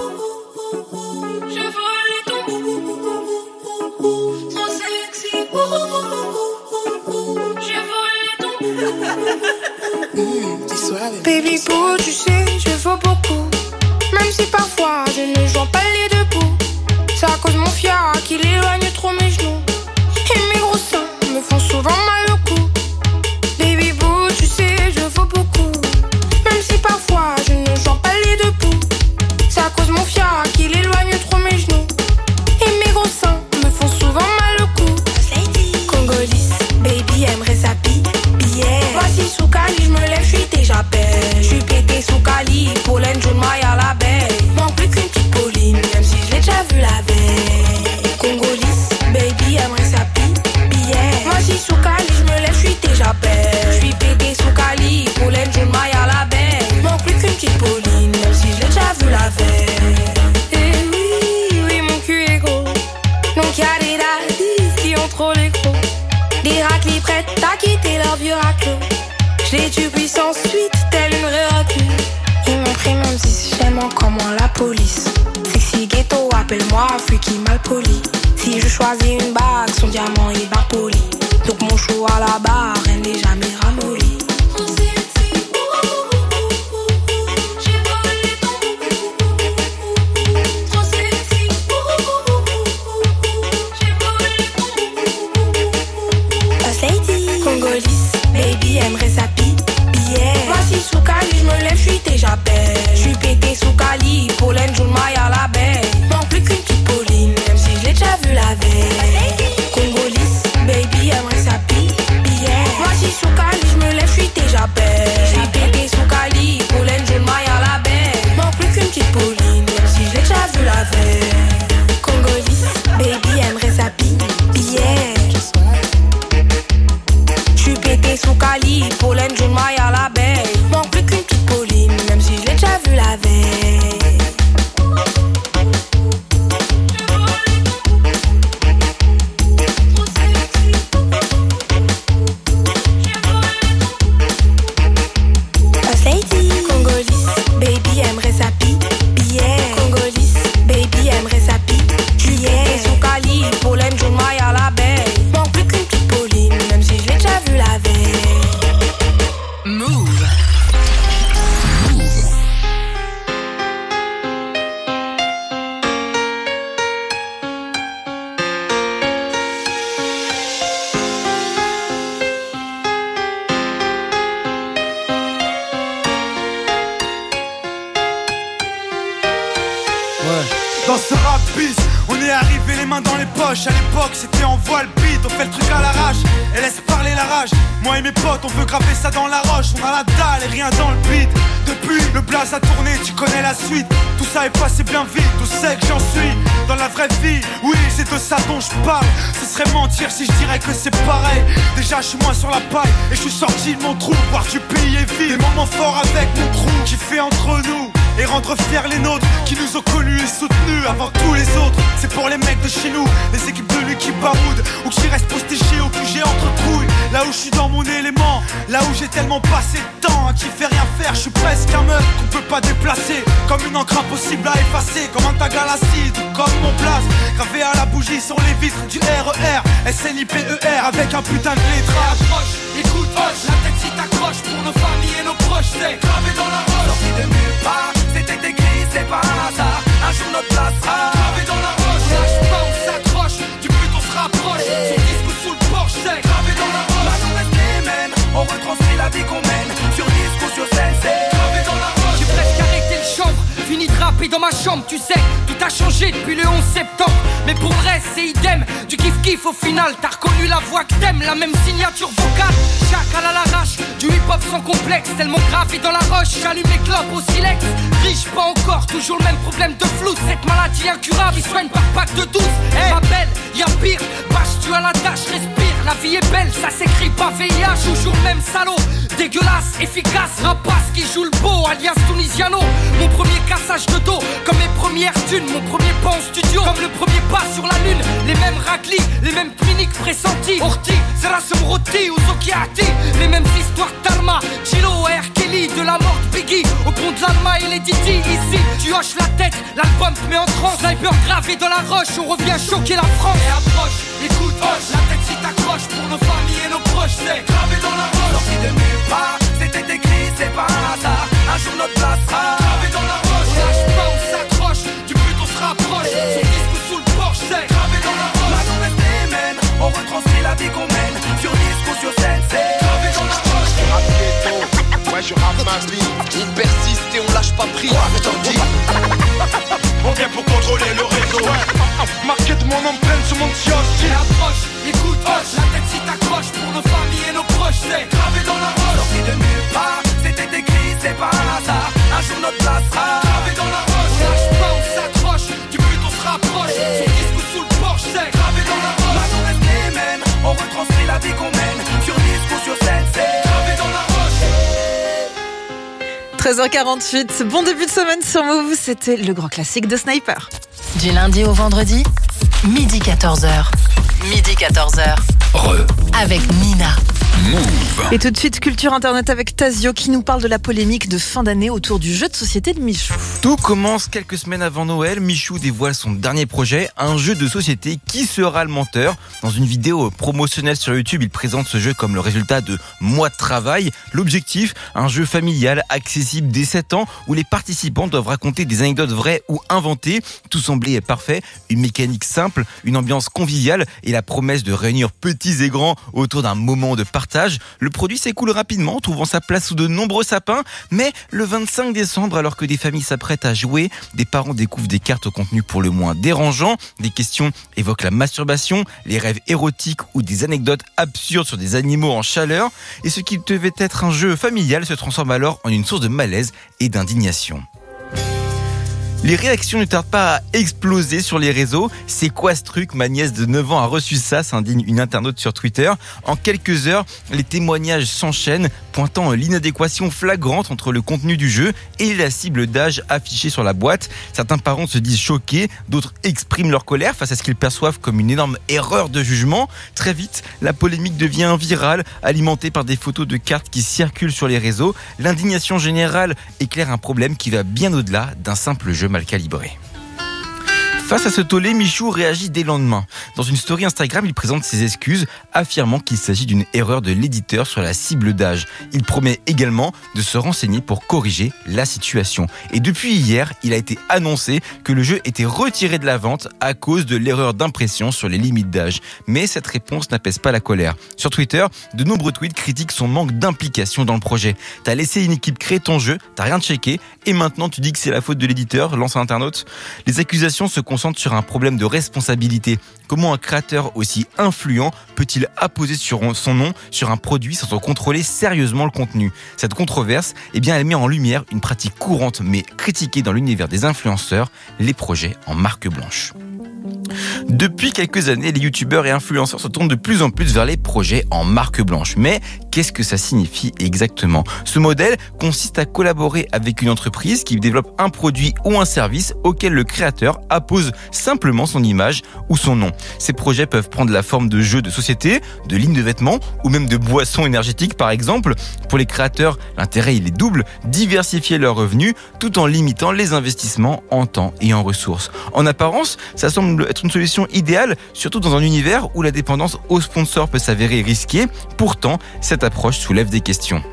Baby boo, tu sais, je vaux beaucoup. Même si parfois je ne joins pas les deux bouts. C'est à cause de mon fiac qu'il éloigne trop mes genoux. Et mes gros seins me font souvent mal au cou. Baby boo, tu sais, je vaux beaucoup. Même si parfois je ne joins pas les deux bouts. C'est à cause de mon fiac qu'il éloigne trop mes genoux. Et mes gros seins me font souvent mal au cou. Congolise, baby aimerait sa billet. Voici sous Cali, je me lève, je suis déjà belle. Je suis pété sous Cali, pollen, jaune, maille à la baie. Manque plus qu'une petite Pauline, même si je l'ai déjà vu la veille. Congolise, baby aimerait sa billet. Voici sous Cali, je me lève, je suis déjà belle. Je suis pété sous Cali, pollen, jaune, maille à la baie. Manque plus qu'une petite Pauline, même si je l'ai déjà vu la veille. Et oui, mon cul est gros. Donc y'a des daddies qui ont trop les gros. Des raclis prêtes à quitter leur vieux raclo. Je les tue puissance suite, telle une réacule. Ils m'ont pris même si j'aime encore moins la police. Sexy ghetto, appelle-moi freaky mal poli. Si je choisis une bague, son diamant est bien poli. Donc mon show à la barre, elle n'est jamais ramollie. Congolise, baby aimerait sa billet. Voici sous Cali, je me lève, je suis déjà belle. Je suis pété sous Cali, pollen, jaune, maille à la baie. Manque plus qu'une petite Pauline, même si je l'ai déjà vu la veille. Congolise, baby aimerait sa billet. Voici sous Cali, je me lève, je suis déjà belle. Je suis pété sous Cali, pollen, jaune, maille à la baie. Manque plus qu'une petite Pauline, même si je l'ai déjà vu la veille. Congolise, baby aimerait sa billet. Sous Cali, pollen, jaune, maille à la baie. Manque plus qu'une petite Pauline, même si je l'ai déjà vu la veille. Congolise, baby aimerait sa billet. Congolise, baby aimerait sa billet. Sous Cali, pollen, jaune, maille à la baie. Manque plus qu'une petite Pauline, même si je l'ai déjà vu la veille. Move dans ce rap bis. On est arrivé les mains dans les poches. À l'époque c'était en voile beat. On fait le truc à l'arrache et laisse parler la rage. Moi et mes potes on veut graver ça dans la roche. On a la dalle et rien dans le beat. Depuis le blaze a tourné, tu connais la suite. Tout ça est passé bien vite, tout sait que j'en suis. Dans la vraie vie, oui c'est de ça dont je parle. Ce serait mentir si je dirais que c'est pareil. Déjà je suis moins sur la paille et je suis sorti de mon trou. Voir du pays est vide. Des moments forts avec mon crew qui fait entre nous et rendre fiers les nôtres qui nous ont connus et soutenus avant tous les autres. C'est pour les mecs de chez nous, les équipes de lui qui baroudent ou qui restent postéchés au QG entre couilles. Là où je suis dans mon élément, là où j'ai tellement passé de temps à qui fait rien faire. Je suis presque un meuf qu'on peut pas déplacer, comme une encre impossible à effacer, comme un tag à l'acide ou comme mon place gravé à la bougie sur les vitres du RER SNIPER avec un putain de lettrage. Approche, écoute, hoche, la tête si t'accroche pour nos familles et nos proches. C'est gravé dans la roche, sorti de nulle part. C'était écrit, c'est pas un hasard. Un jour notre place sera gravé dans la roche. On lâche pas, on s'accroche, du but on se rapproche. Sur disque ou sous le porche, c'est gravé dans la roche. Maintenant reste les mêmes, on retranscrit la vie qu'on mène. Sur disque ou sur scène, c'est gravé dans la roche. J'ai presque arrêté le chanvre, fini de rapper dans ma chambre. Tu sais, tout a changé depuis le 11 septembre. Mais pour le reste, c'est idem, du kiff-kiff au final. T'as reconnu la voix que t'aimes, la même signature vocale. Chacal à l'arrache, du hip-hop sans complexe. Tellement gravé dans la roche, j'allume les clopes au silex. Riche, pas encore, toujours le même problème de flou. Cette maladie incurable, il soigne par pack de 12. Ma belle, y'a pire, bâche tu à la tâche, respire. La vie est belle, ça s'écrit pas VIH. Toujours le même salaud, dégueulasse, efficace. Rapace qui joue le beau, alias Tunisiano. Mon premier cassage de dos, comme mes premières thunes. Mon premier pas en studio, comme le premier pas sur la lune. Les mêmes raclis, les mêmes cliniques pressentis. Orti, Zerasum Roti ou Zokiati. Les mêmes histoires d'Alma, Chilo, R. Kelly. De la mort de Biggie, au pont de l'Alma et les Didi. Ici, tu hoches la tête, l'album te met en transe. Sniper gravé dans la roche, on revient choquer la France. Et approche, écoute, hoche, la tête si t'accroche. Pour nos familles et nos proches, c'est gravé dans la roche. Sorti de nulle part, c'était écrit, c'est pas un hasard. Un jour notre place sera gravé dans la roche. On lâche pas, on s'accroche, du but on se rapproche. Sur disque ou sous le porche, c'est gravé dans la roche. Maintenant reste les mêmes, on retranscrit la vie qu'on mène. Sur disque ou sur scène, c'est gravé dans la roche. Je rappe ghetto, ouais je rappe ma vie. On persiste et on lâche pas prise, je t'en dis. On vient pour contrôler le réseau. Marqué de mon empreinte sur mon kiosque. Et approche, écoute, hoche, la tête si t'accroche. Pour nos familles et nos proches, c'est gravé dans la roche. Sorti de nulle part, c'était écrit, c'est pas un hasard. Un jour notre place sera gravé dans la roche. On lâche pas, on s'accroche, du but on se rapproche. Sur disque ou sous le porche, c'est gravé dans la roche. Maintenant reste les mêmes, on retranscrit la vie qu'on mène. Sur disque ou sur scène, c'est gravé dans la roche. 13h48, bon début de semaine sur Move, c'était le grand classique de Sniper. Du lundi au vendredi, midi 14h. Midi 14h. Avec Nina. Move. Et tout de suite, culture internet avec Tazio qui nous parle de la polémique de fin d'année autour du jeu de société de Michou. Tout commence quelques semaines avant Noël. Michou dévoile son dernier projet, un jeu de société. Qui sera le menteur ? Dans une vidéo promotionnelle sur YouTube, il présente ce jeu comme le résultat de mois de travail. L'objectif, un jeu familial accessible dès 7 ans où les participants doivent raconter des anecdotes vraies ou inventées. Tout semblait parfait, une mécanique simple, une ambiance conviviale et la promesse de réunir petits et grands autour d'un moment de partage. Le produit s'écoule rapidement, trouvant sa place sous de nombreux sapins. Mais le 25 décembre, alors que des familles s'apprêtent à jouer, des parents découvrent des cartes au contenu pour le moins dérangeant. Des questions évoquent la masturbation, les rêves érotiques ou des anecdotes absurdes sur des animaux en chaleur. Et ce qui devait être un jeu familial se transforme alors en une source de malaise et d'indignation. Les réactions ne tardent pas à exploser sur les réseaux. C'est quoi ce truc ? Ma nièce de 9 ans a reçu ça, s'indigne une internaute sur Twitter. En quelques heures, les témoignages s'enchaînent, pointant l'inadéquation flagrante entre le contenu du jeu et la cible d'âge affichée sur la boîte. Certains parents se disent choqués, d'autres expriment leur colère face à ce qu'ils perçoivent comme une énorme erreur de jugement. Très vite, la polémique devient virale, alimentée par des photos de cartes qui circulent sur les réseaux. L'indignation générale éclaire un problème qui va bien au-delà d'un simple jeu mal calibré. Face à ce tollé, Michou réagit dès le lendemain. Dans une story Instagram, il présente ses excuses, affirmant qu'il s'agit d'une erreur de l'éditeur sur la cible d'âge. Il promet également de se renseigner pour corriger la situation. Et depuis hier, il a été annoncé que le jeu était retiré de la vente à cause de l'erreur d'impression sur les limites d'âge. Mais cette réponse n'apaise pas la colère. Sur Twitter, de nombreux tweets critiquent son manque d'implication dans le projet. T'as laissé une équipe créer ton jeu, t'as rien checké, et maintenant tu dis que c'est la faute de l'éditeur, lance un internaute. Les accusations se concentrent sur un problème de responsabilité. Comment un créateur aussi influent peut-il apposer sur son nom sur un produit sans en contrôler sérieusement le contenu ? Cette controverse, elle met en lumière une pratique courante mais critiquée dans l'univers des influenceurs, les projets en marque blanche. Depuis quelques années, les youtubeurs et influenceurs se tournent de plus en plus vers les projets en marque blanche. Mais qu'est-ce que ça signifie exactement ? Ce modèle consiste à collaborer avec une entreprise qui développe un produit ou un service auquel le créateur appose simplement son image ou son nom. Ces projets peuvent prendre la forme de jeux de société, de lignes de vêtements ou même de boissons énergétiques par exemple. Pour les créateurs, l'intérêt il est double, diversifier leurs revenus tout en limitant les investissements en temps et en ressources. En apparence, ça semble être une solution idéale, surtout dans un univers où la dépendance aux sponsors peut s'avérer risquée. Pourtant, cette approche soulève des questions.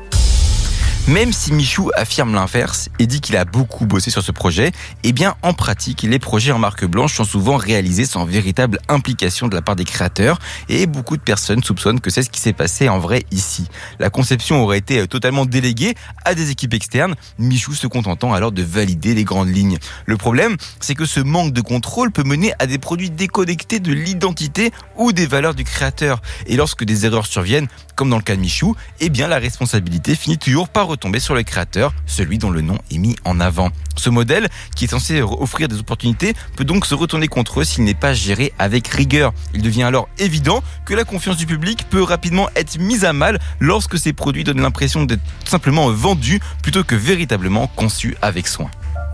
Même si Michou affirme l'inverse et dit qu'il a beaucoup bossé sur ce projet, en pratique, les projets en marque blanche sont souvent réalisés sans véritable implication de la part des créateurs et beaucoup de personnes soupçonnent que c'est ce qui s'est passé en vrai ici. La conception aurait été totalement déléguée à des équipes externes, Michou se contentant alors de valider les grandes lignes. Le problème, c'est que ce manque de contrôle peut mener à des produits déconnectés de l'identité ou des valeurs du créateur. Et lorsque des erreurs surviennent, comme dans le cas de Michou, la responsabilité finit toujours par retomber sur le créateur, celui dont le nom est mis en avant. Ce modèle, qui est censé offrir des opportunités, peut donc se retourner contre eux s'il n'est pas géré avec rigueur. Il devient alors évident que la confiance du public peut rapidement être mise à mal lorsque ces produits donnent l'impression d'être simplement vendus plutôt que véritablement conçus avec soin.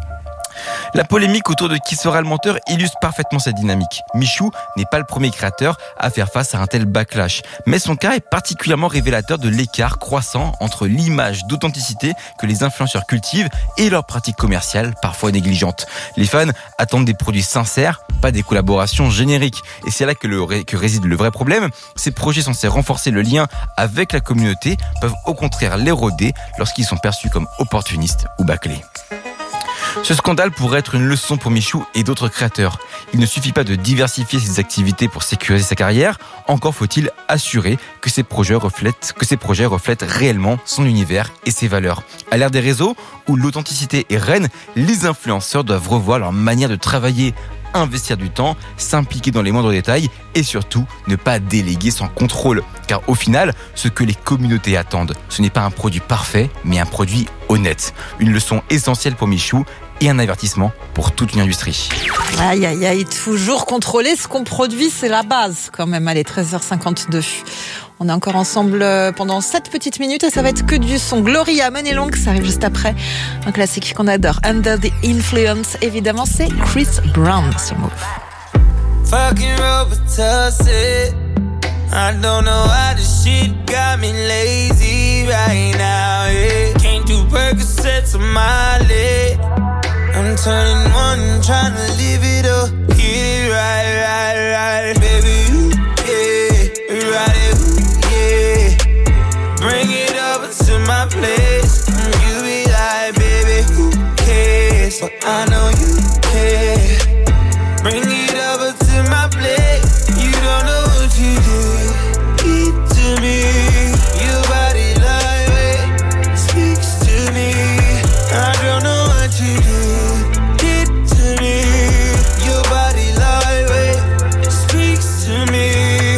La polémique autour de Qui sera le menteur illustre parfaitement cette dynamique. Michou n'est pas le premier créateur à faire face à un tel backlash, mais son cas est particulièrement révélateur de l'écart croissant entre l'image d'authenticité que les influenceurs cultivent et leurs pratiques commerciales parfois négligentes. Les fans attendent des produits sincères, pas des collaborations génériques. Et c'est là que réside le vrai problème. Ces projets censés renforcer le lien avec la communauté peuvent au contraire l'éroder lorsqu'ils sont perçus comme opportunistes ou bâclés. Ce scandale pourrait être une leçon pour Michou et d'autres créateurs. Il ne suffit pas de diversifier ses activités pour sécuriser sa carrière, encore faut-il assurer que ces projets reflètent réellement son univers et ses valeurs. À l'ère des réseaux, où l'authenticité est reine, les influenceurs doivent revoir leur manière de travailler, investir du temps, s'impliquer dans les moindres détails et surtout ne pas déléguer sans contrôle. Car au final, ce que les communautés attendent, ce n'est pas un produit parfait, mais un produit honnête. Une leçon essentielle pour Michou et un avertissement pour toute une industrie. Aïe, aïe, aïe, toujours contrôler ce qu'on produit, c'est la base quand même. Allez, 13h52. On est encore ensemble pendant 7 petites minutes et ça va être que du son. Gloria, Money Long, ça arrive juste après. Un classique qu'on adore. Under the Influence, évidemment, c'est Chris Brown sur Move. Fucking Robitussin. I don't know why this shit got me lazy right now, yeah. Can't do Percocets on my leg. I'm turning one and trying to live it up. Get it right, baby, ooh, yeah. Ride it, ooh, yeah. Bring it over to my place. You be like, baby, who cares? But I know you care. Bring it over to my place. You don't know what you did. Eat to me. Your body lightweight speaks to me. I don't know what you did to me. Your body lightweight speaks to me.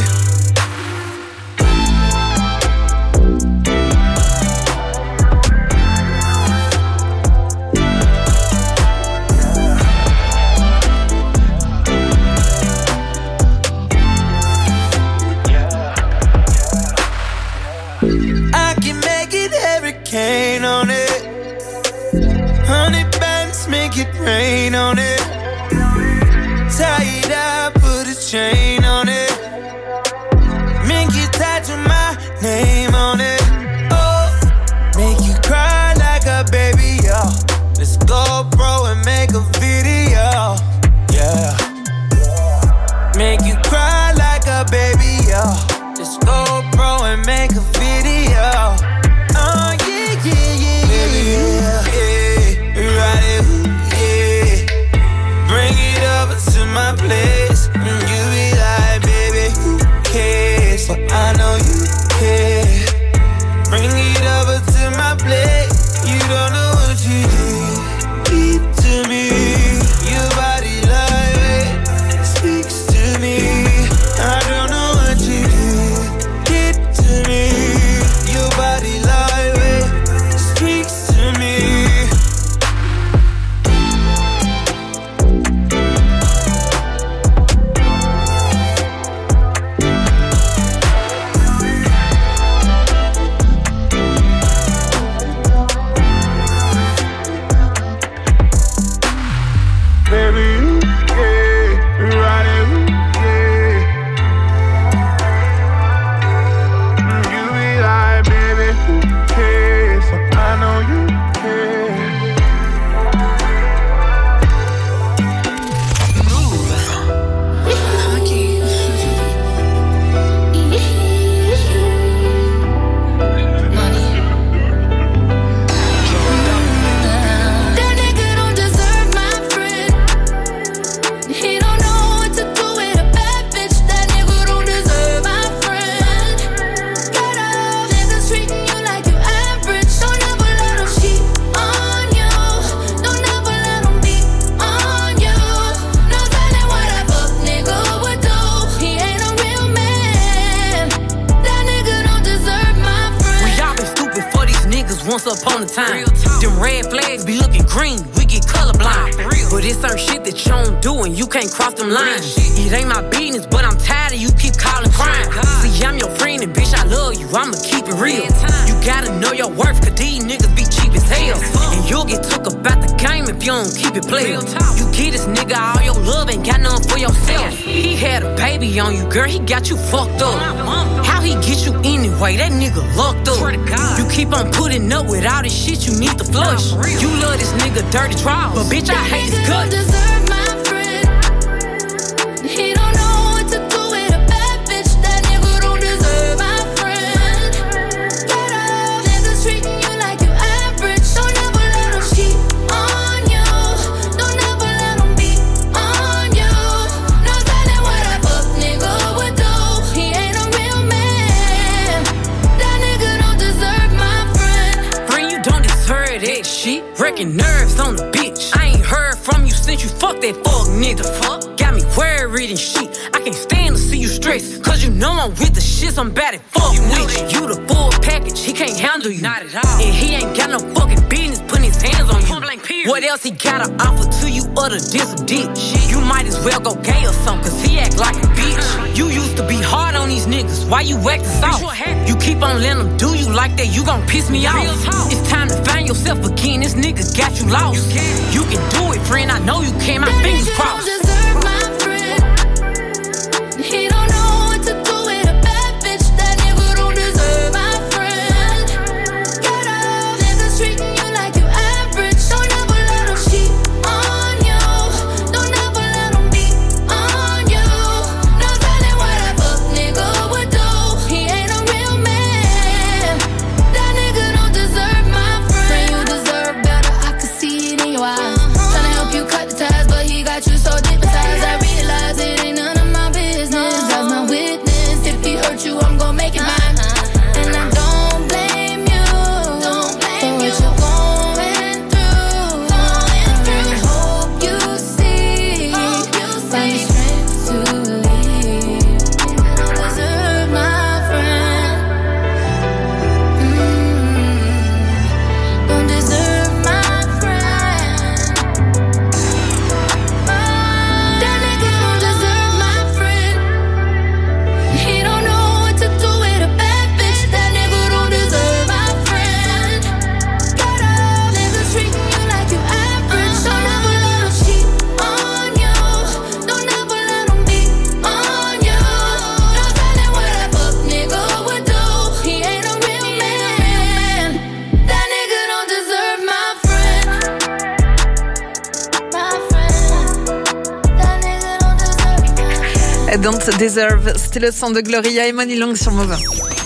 Hurricane on it, 100 bands make it rain on it. Tie it up, put a chain on it. Make you tattoo my name on it. Oh, make you cry like a baby, yo. Let's go, bro, and make a video, yeah. niggas once upon a time. Them red flags be looking green, we get colorblind. But it's certain shit that you don't do and you can't cross them lines. It ain't my business, but I'm tired of you keep calling crime. See, I'm your friend and bitch, I love you, I'ma keep it real. You gotta know your worth, cause these niggas be cheap as hell. And you'll get took about the game if you don't keep it playing. You get this nigga all your love, ain't got none for yourself. He had a baby on you, girl, he got you fucked up. How he get you anyway, that nigga locked up. You keep on putting up with all this shit, you need to flush. You love this nigga dirty trials, but bitch, I hate his guts. Deserve my friend. He don't know what to do with a bad bitch. That nigga don't deserve my friend. Get up, niggas treating you like you average. Don't ever let him cheat on you. Don't ever let him be on you. No telling what a fuck nigga would do. He ain't a real man. That nigga don't deserve my friend. Friend, you don't deserve that shit. Wrecking nerves on the bitch. I ain't heard from you since you fucked that fuck nigga. Fuck, got me worried and shit. I can't stand to see you stressed, cause you know I'm with the shit, I'm bad at fuck with you. You the full package, he can't handle you. Not at all. And he ain't got no fucking business putting his hands on you. What else he gotta offer to you other than some dick? You might as well go gay or something, cause he act like a bitch. You used to be hard on these niggas, why you acting soft? You keep on letting them do you like that, you gon' piss me off. It's time to find yourself again, this nigga got you lost. You can do it, friend, I know you can, my fingers crossed. Deserve my friend. He don't know what to do with a bad bitch. That nigga don't deserve my friend. Get up, niggas treating you like you average. Don't ever let him cheat on you. Don't ever let him be on you. No telling what a fuck nigga would do. He ain't a real man. That nigga don't deserve my friend. You deserve better, I can see it in your eyes. Tryna help you cut the ties, but he got you so hypnotized. I realize it ain't none of my business. That's my witness. If he hurt you, I'm gon' make it mine. And I don't blame you for what you're going through. I hope you see, find the strength to leave. You don't deserve my friend. Don't deserve my friend. That nigga don't deserve my friend. He don't know what to do with a bad bitch. That nigga don't deserve my friend. Get up, niggas treating you like you average. Don't ever let him cheat on you. Don't ever let him be on you. No telling what a fuck nigga would do. He ain't a real man. That nigga don't deserve my friend. My friend. That nigga don't deserve my friend. Don't Deserve, c'était le son de Gloria et Money Long sur Move.